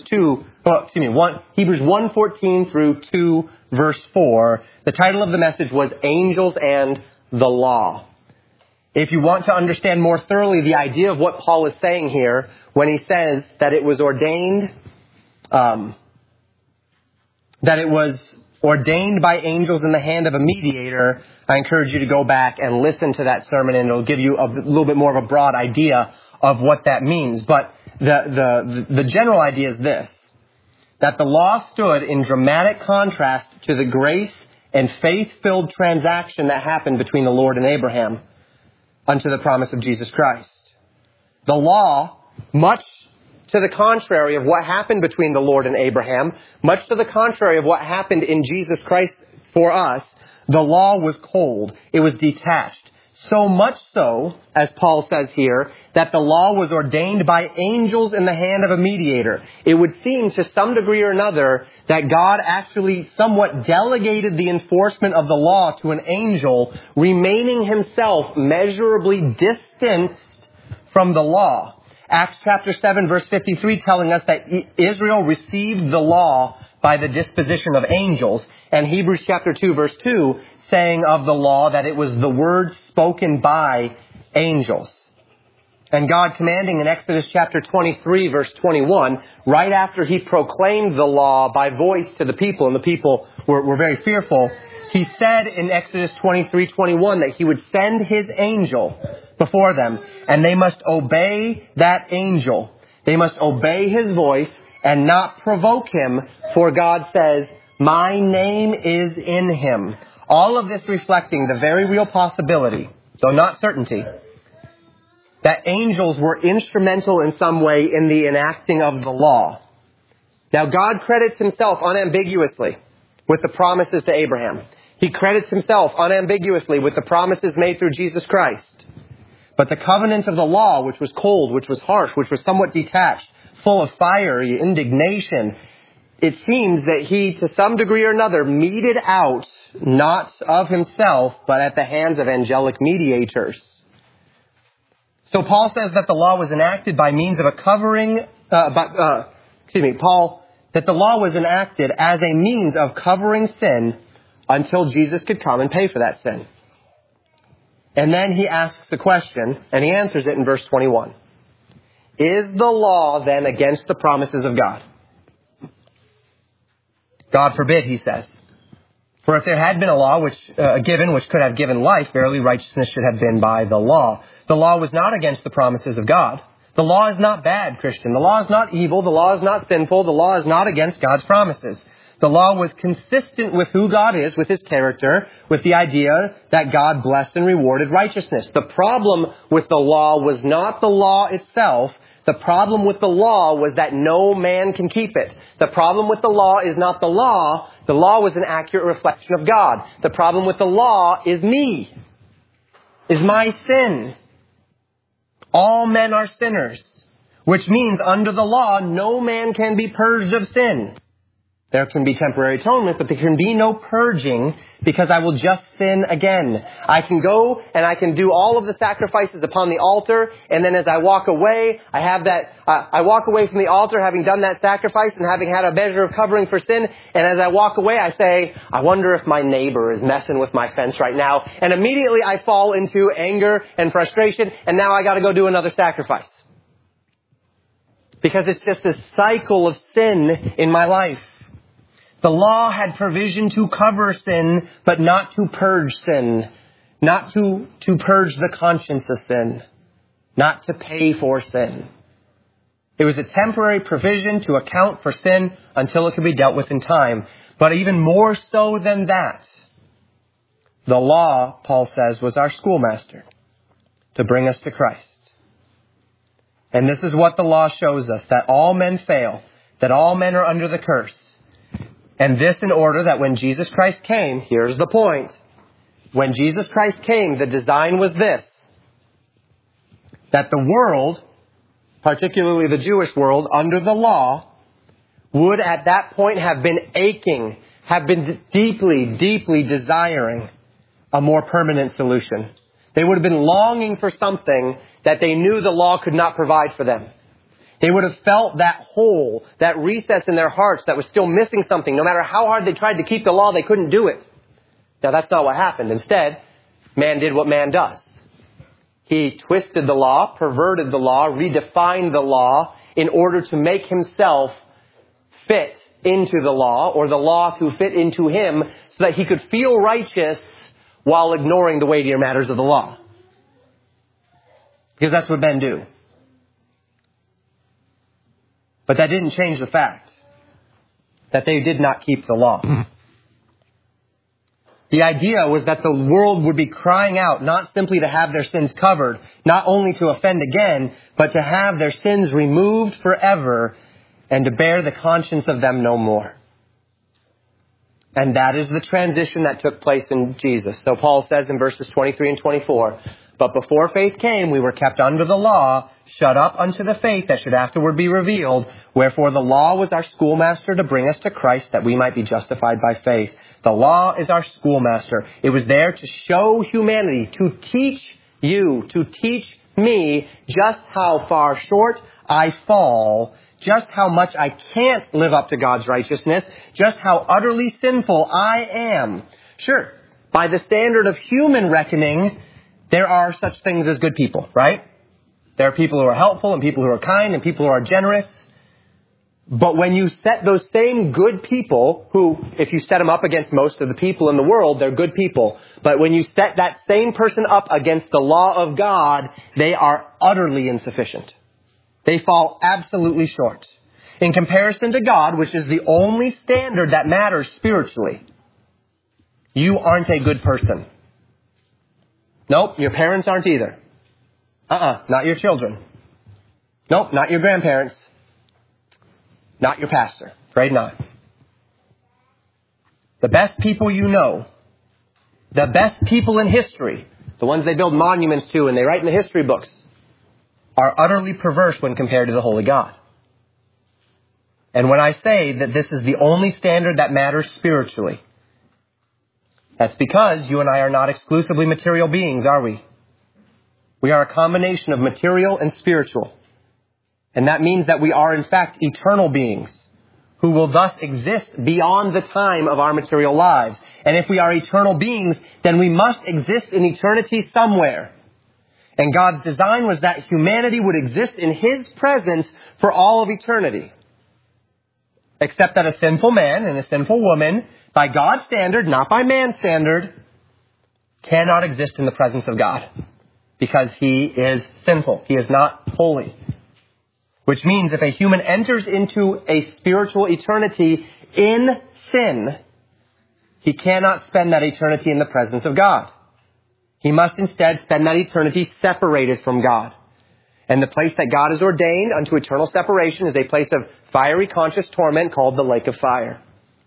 1:14 through 2 verse 4. The title of the message was Angels and the Law. If you want to understand more thoroughly the idea of what Paul is saying here when he says that it was ordained by angels in the hand of a mediator, I encourage you to go back and listen to that sermon, and it'll give you a little bit more of a broad idea of what that means. But the general idea is this, that the law stood in dramatic contrast to the grace and faith-filled transaction that happened between the Lord and Abraham unto the promise of Jesus Christ. The law, much to the contrary of what happened between the Lord and Abraham, much to the contrary of what happened in Jesus Christ for us, the law was cold. It was detached. So much so, as Paul says here, that the law was ordained by angels in the hand of a mediator. It would seem to some degree or another that God actually somewhat delegated the enforcement of the law to an angel, remaining himself measurably distanced from the law. Acts chapter 7 verse 53 telling us that Israel received the law by the disposition of angels. And Hebrews chapter 2 verse 2 saying of the law that it was the word spoken by angels. And God commanding in Exodus chapter 23 verse 21, right after he proclaimed the law by voice to the people, and the people were very fearful, he said in Exodus 23:21 that he would send his angel before them, and they must obey that angel. They must obey his voice and not provoke him, for God says, my name is in him. All of this reflecting the very real possibility, though not certainty, that angels were instrumental in some way in the enacting of the law. Now, God credits himself unambiguously with the promises to Abraham. He credits himself unambiguously with the promises made through Jesus Christ. But the covenant of the law, which was cold, which was harsh, which was somewhat detached, full of fiery indignation, it seems that he, to some degree or another, meted out, not of himself, but at the hands of angelic mediators. So Paul says that the law was enacted by means of a covering, that the law was enacted as a means of covering sin until Jesus could come and pay for that sin. And then he asks a question, and he answers it in verse 21. Is the law then against the promises of God? God forbid, he says. For if there had been a law which could have given life, verily righteousness should have been by the law. The law was not against the promises of God. The law is not bad, Christian. The law is not evil. The law is not sinful. The law is not against God's promises. The law was consistent with who God is, with his character, with the idea that God blessed and rewarded righteousness. The problem with the law was not the law itself. The problem with the law was that no man can keep it. The problem with the law is not the law. The law was an accurate reflection of God. The problem with the law is me, is my sin. All men are sinners, which means under the law, no man can be purged of sin. There can be temporary atonement, but there can be no purging because I will just sin again. I can go and I can do all of the sacrifices upon the altar, and then as I walk away, I walk away from the altar having done that sacrifice and having had a measure of covering for sin, and as I walk away, I say, I wonder if my neighbor is messing with my fence right now, and immediately I fall into anger and frustration, and now I got to go do another sacrifice. Because it's just a cycle of sin in my life. The law had provision to cover sin, but not to purge sin. Not to purge the conscience of sin. Not to pay for sin. It was a temporary provision to account for sin until it could be dealt with in time. But even more so than that, the law, Paul says, was our schoolmaster to bring us to Christ. And this is what the law shows us, that all men fail, that all men are under the curse. And this in order that when Jesus Christ came, here's the point. When Jesus Christ came, the design was this. That the world, particularly the Jewish world, under the law, would at that point have been aching, have been deeply, deeply desiring a more permanent solution. They would have been longing for something that they knew the law could not provide for them. They would have felt that hole, that recess in their hearts that was still missing something. No matter how hard they tried to keep the law, they couldn't do it. Now, that's not what happened. Instead, man did what man does. He twisted the law, perverted the law, redefined the law in order to make himself fit into the law, or the law to fit into him, so that he could feel righteous while ignoring the weightier matters of the law. Because that's what men do. But that didn't change the fact that they did not keep the law. The idea was that the world would be crying out not simply to have their sins covered, not only to offend again, but to have their sins removed forever and to bear the conscience of them no more. And that is the transition that took place in Jesus. So Paul says in verses 23 and 24, "But before faith came, we were kept under the law, shut up unto the faith that should afterward be revealed. Wherefore the law was our schoolmaster to bring us to Christ, that we might be justified by faith." The law is our schoolmaster. It was there to show humanity, to teach you, to teach me just how far short I fall, just how much I can't live up to God's righteousness, just how utterly sinful I am. Sure, by the standard of human reckoning, there are such things as good people, right? There are people who are helpful and people who are kind and people who are generous. But when you set those same good people, who, if you set them up against most of the people in the world, they're good people. But when you set that same person up against the law of God, they are utterly insufficient. They fall absolutely short. In comparison to God, which is the only standard that matters spiritually, you aren't a good person. Nope, your parents aren't either. Not your children. Nope, not your grandparents. Not your pastor. Grade 9. The best people you know, the best people in history, the ones they build monuments to and they write in the history books, are utterly perverse when compared to the Holy God. And when I say that this is the only standard that matters spiritually, that's because you and I are not exclusively material beings, are we? We are a combination of material and spiritual. And that means that we are, in fact, eternal beings who will thus exist beyond the time of our material lives. And if we are eternal beings, then we must exist in eternity somewhere. And God's design was that humanity would exist in His presence for all of eternity. Except that a sinful man and a sinful woman, by God's standard, not by man's standard, cannot exist in the presence of God. Because he is sinful. He is not holy. Which means if a human enters into a spiritual eternity in sin, he cannot spend that eternity in the presence of God. He must instead spend that eternity separated from God. And the place that God has ordained unto eternal separation is a place of fiery conscious torment called the lake of fire.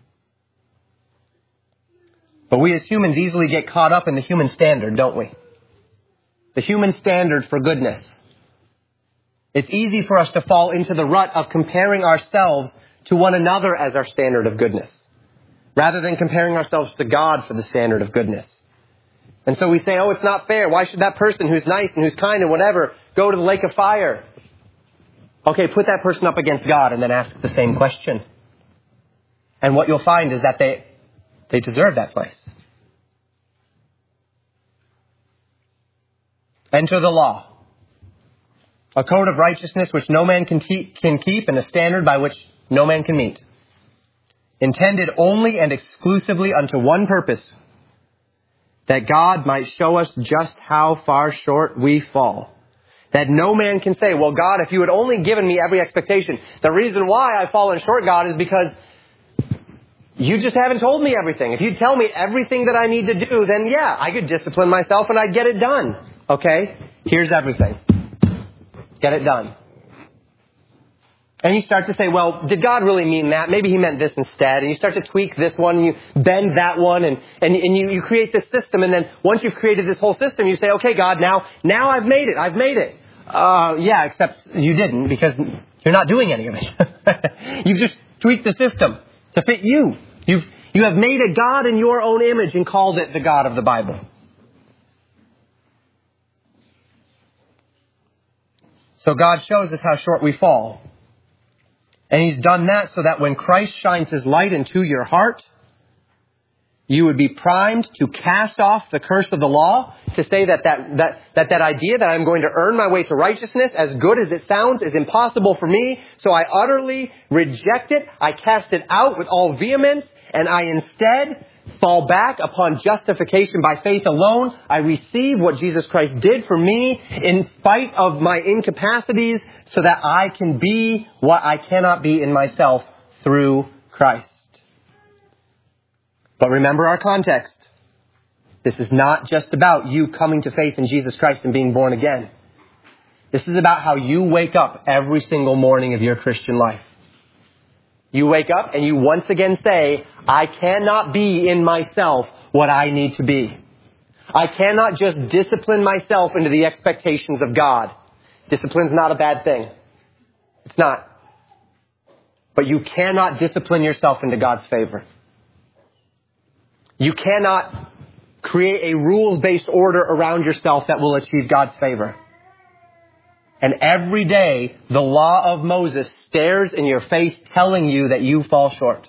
But we as humans easily get caught up in the human standard, don't we? The human standard for goodness. It's easy for us to fall into the rut of comparing ourselves to one another as our standard of goodness, rather than comparing ourselves to God for the standard of goodness. And so we say, oh, it's not fair. Why should that person who's nice and who's kind and whatever go to the lake of fire? Okay, put that person up against God and then ask the same question. And what you'll find is that they deserve that place. Enter the law. A code of righteousness which no man can keep and a standard by which no man can meet. Intended only and exclusively unto one purpose, that God might show us just how far short we fall. That no man can say, well, God, if you had only given me every expectation, the reason why I've fallen short, God, is because you just haven't told me everything. If you'd tell me everything that I need to do, then yeah, I could discipline myself and I'd get it done. Okay? Here's everything. Get it done. And you start to say, well, did God really mean that? Maybe He meant this instead. And you start to tweak this one, and you bend that one, and you create this system. And then once you've created this whole system, you say, okay, God, now I've made it. I've made it. Yeah, except you didn't, because you're not doing any of it. You've just tweaked the system to fit you. You have made a God in your own image and called it the God of the Bible. So God shows us how short we fall. And He's done that so that when Christ shines His light into your heart, you would be primed to cast off the curse of the law, to say that idea that I'm going to earn my way to righteousness, as good as it sounds, is impossible for me. So I utterly reject it. I cast it out with all vehemence, and I instead fall back upon justification by faith alone. I receive what Jesus Christ did for me in spite of my incapacities, so that I can be what I cannot be in myself through Christ. But remember our context. This is not just about you coming to faith in Jesus Christ and being born again. This is about how you wake up every single morning of your Christian life. You wake up and you once again say, I cannot be in myself what I need to be. I cannot just discipline myself into the expectations of God. Discipline's not a bad thing. It's not. But you cannot discipline yourself into God's favor. You cannot create a rules-based order around yourself that will achieve God's favor. And every day, the law of Moses stares in your face telling you that you fall short.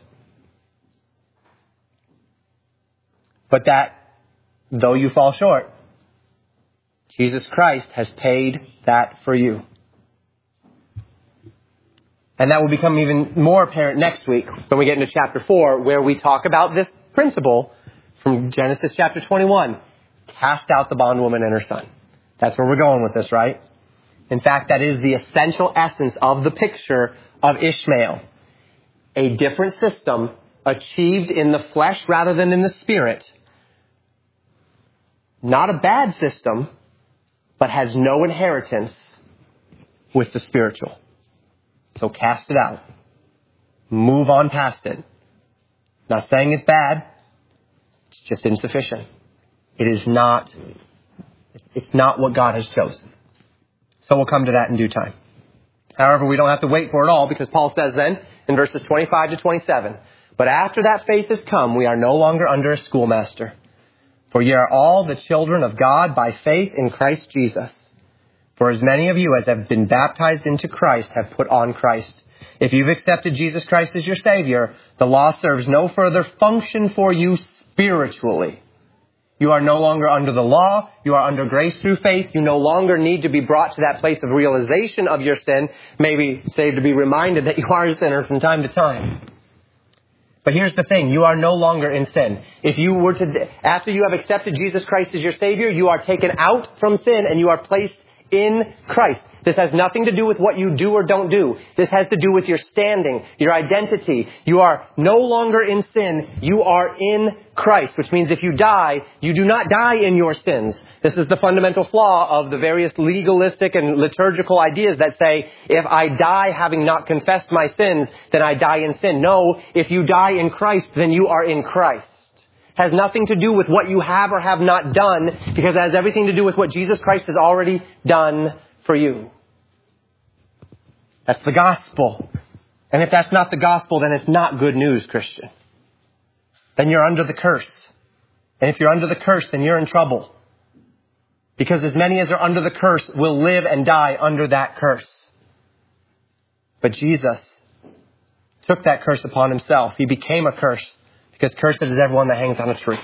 But that, though you fall short, Jesus Christ has paid that for you. And that will become even more apparent next week when we get into chapter 4, where we talk about this principle from Genesis chapter 21. Cast out the bondwoman and her son. That's where we're going with this, right? In fact, that is the essential essence of the picture of Ishmael. A different system achieved in the flesh rather than in the spirit. Not a bad system, but has no inheritance with the spiritual. So cast it out. Move on past it. Not saying it's bad. It's just insufficient. It's not what God has chosen. So we'll come to that in due time. However, we don't have to wait for it all, because Paul says then in verses 25 to 27, but after that faith has come, we are no longer under a schoolmaster. For ye are all the children of God by faith in Christ Jesus. For as many of you as have been baptized into Christ have put on Christ. If you've accepted Jesus Christ as your Savior, the law serves no further function for you spiritually. You are no longer under the law. You are under grace through faith. You no longer need to be brought to that place of realization of your sin. Maybe say to be reminded that you are a sinner from time to time. But here's the thing. You are no longer in sin. If you were to, after you have accepted Jesus Christ as your Savior, you are taken out from sin and you are placed in Christ. This has nothing to do with what you do or don't do. This has to do with your standing, your identity. You are no longer in sin. You are in Christ, which means if you die, you do not die in your sins. This is the fundamental flaw of the various legalistic and liturgical ideas that say, if I die having not confessed my sins, then I die in sin. No, if you die in Christ, then you are in Christ. It has nothing to do with what you have or have not done, because it has everything to do with what Jesus Christ has already done for you. That's the gospel. And if that's not the gospel, then it's not good news, Christian. Then you're under the curse. And if you're under the curse, then you're in trouble. Because as many as are under the curse will live and die under that curse. But Jesus took that curse upon himself. He became a curse, because cursed is everyone that hangs on a tree.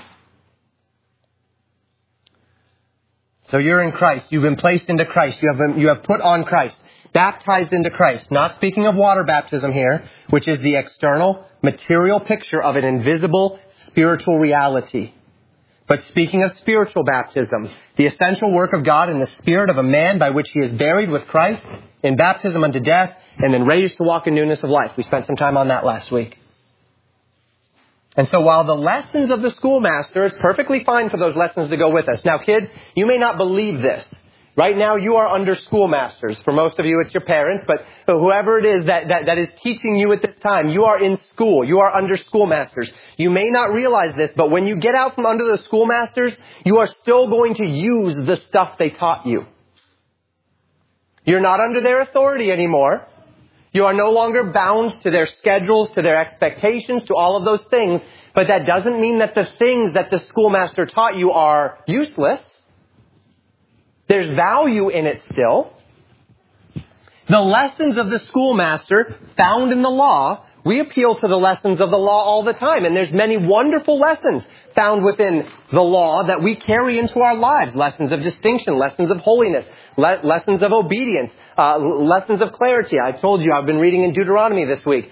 So you're in Christ. You've been placed into Christ. You have put on Christ. Baptized into Christ. Not speaking of water baptism here, which is the external, material picture of an invisible spiritual reality. But speaking of spiritual baptism, the essential work of God in the spirit of a man by which he is buried with Christ in baptism unto death and then raised to walk in newness of life. We spent some time on that last week. And so while the lessons of the schoolmaster, it's perfectly fine for those lessons to go with us. Now, kids, you may not believe this. Right now, you are under schoolmasters. For most of you, it's your parents, but whoever it is that is teaching you at this time, you are in school. You are under schoolmasters. You may not realize this, but when you get out from under the schoolmasters, you are still going to use the stuff they taught you. You're not under their authority anymore. You are no longer bound to their schedules, to their expectations, to all of those things. But that doesn't mean that the things that the schoolmaster taught you are useless. There's value in it still. The lessons of the schoolmaster found in the law, we appeal to the lessons of the law all the time. And there's many wonderful lessons found within the law that we carry into our lives. Lessons of distinction, lessons of holiness, lessons of obedience, lessons of clarity. I told you I've been reading in Deuteronomy this week.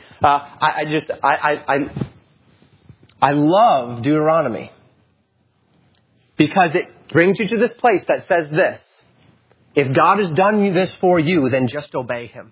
I love Deuteronomy because it brings you to this place that says this: if God has done this for you, then just obey Him.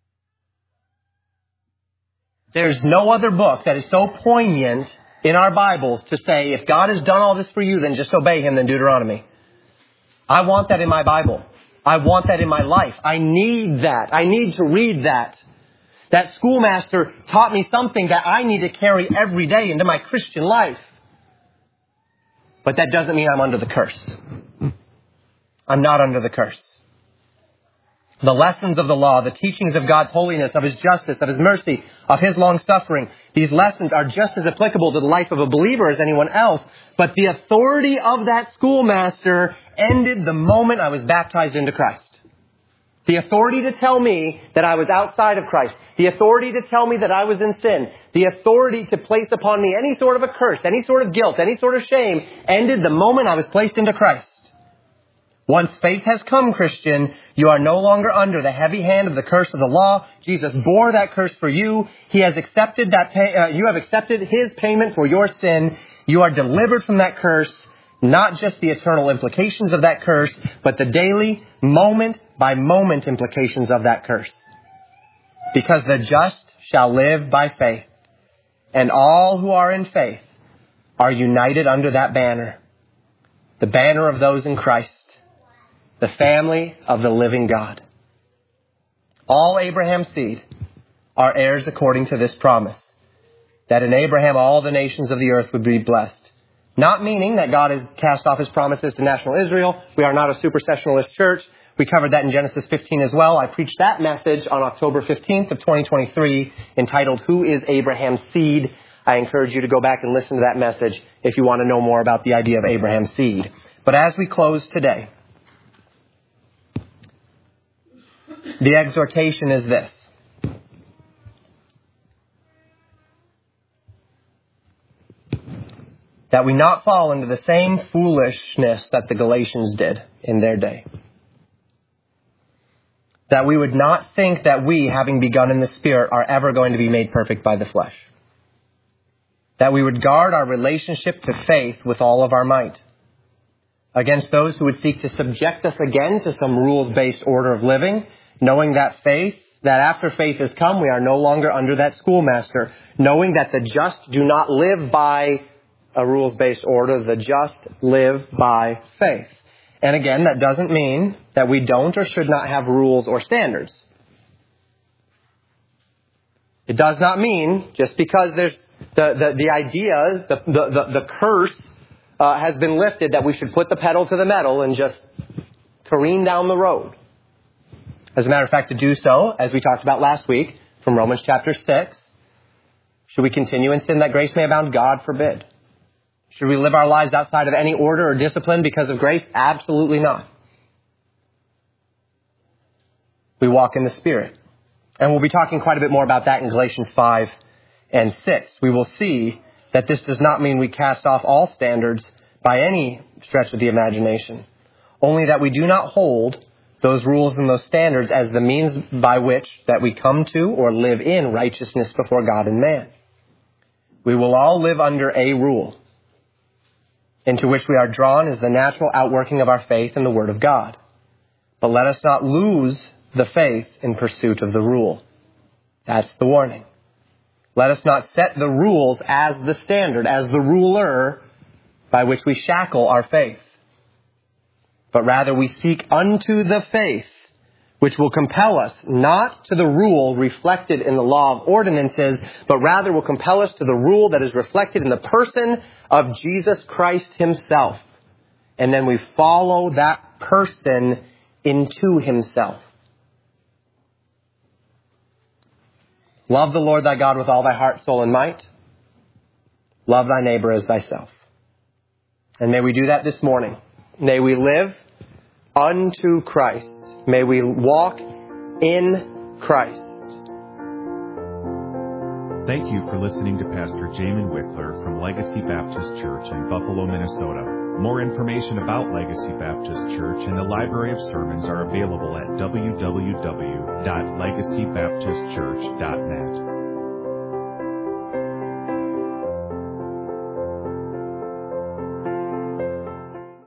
There's no other book that is so poignant in our Bibles to say, if God has done all this for you, then just obey Him than Deuteronomy. I want that in my Bible. I want that in my life. I need that. I need to read that. That schoolmaster taught me something that I need to carry every day into my Christian life. But that doesn't mean I'm under the curse. I'm not under the curse. The lessons of the law, the teachings of God's holiness, of His justice, of His mercy, of His long-suffering, these lessons are just as applicable to the life of a believer as anyone else. But the authority of that schoolmaster ended the moment I was baptized into Christ. The authority to tell me that I was outside of Christ. The authority to tell me that I was in sin. The authority to place upon me any sort of a curse, any sort of guilt, any sort of shame ended the moment I was placed into Christ. Once faith has come, Christian, you are no longer under the heavy hand of the curse of the law. Jesus bore that curse for you. He has accepted you have accepted His payment for your sin. You are delivered from that curse, not just the eternal implications of that curse, but the daily, moment by moment implications of that curse. Because the just shall live by faith, and all who are in faith are united under that banner, the banner of those in Christ, the family of the living God. All Abraham's seed are heirs according to this promise, that in Abraham all the nations of the earth would be blessed. Not meaning that God has cast off His promises to national Israel. We are not a supersessionalist church. We covered that in Genesis 15 as well. I preached that message on October 15th of 2023 entitled, Who is Abraham's Seed? I encourage you to go back and listen to that message if you want to know more about the idea of Abraham's seed. But as we close today, the exhortation is this: that we not fall into the same foolishness that the Galatians did in their day. That we would not think that we, having begun in the Spirit, are ever going to be made perfect by the flesh. That we would guard our relationship to faith with all of our might against those who would seek to subject us again to some rules-based order of living, knowing that after faith has come, we are no longer under that schoolmaster, knowing that the just do not live by a rules-based order, the just live by faith. And again, that doesn't mean that we don't or should not have rules or standards. It does not mean just because there's the idea, the curse has been lifted, that we should put the pedal to the metal and just careen down the road. As a matter of fact, to do so, as we talked about last week from Romans chapter 6, should we continue in sin that grace may abound? God forbid. Should we live our lives outside of any order or discipline because of grace? Absolutely not. We walk in the Spirit. And we'll be talking quite a bit more about that in Galatians 5 and 6. We will see that this does not mean we cast off all standards by any stretch of the imagination. Only that we do not hold those rules and those standards as the means by which that we come to or live in righteousness before God and man. We will all live under a rule, into which we are drawn as the natural outworking of our faith in the Word of God. But let us not lose the faith in pursuit of the rule. That's the warning. Let us not set the rules as the standard, as the ruler by which we shackle our faith. But rather we seek unto the faith which will compel us not to the rule reflected in the law of ordinances, but rather will compel us to the rule that is reflected in the person of Jesus Christ Himself. And then we follow that person into Himself. Love the Lord thy God with all thy heart, soul, and might. Love thy neighbor as thyself. And may we do that this morning. May we live unto Christ. May we walk in Christ. Thank you for listening to Pastor Jamin Wickler from Legacy Baptist Church in Buffalo, Minnesota. More information about Legacy Baptist Church and the Library of Sermons are available at www.legacybaptistchurch.net.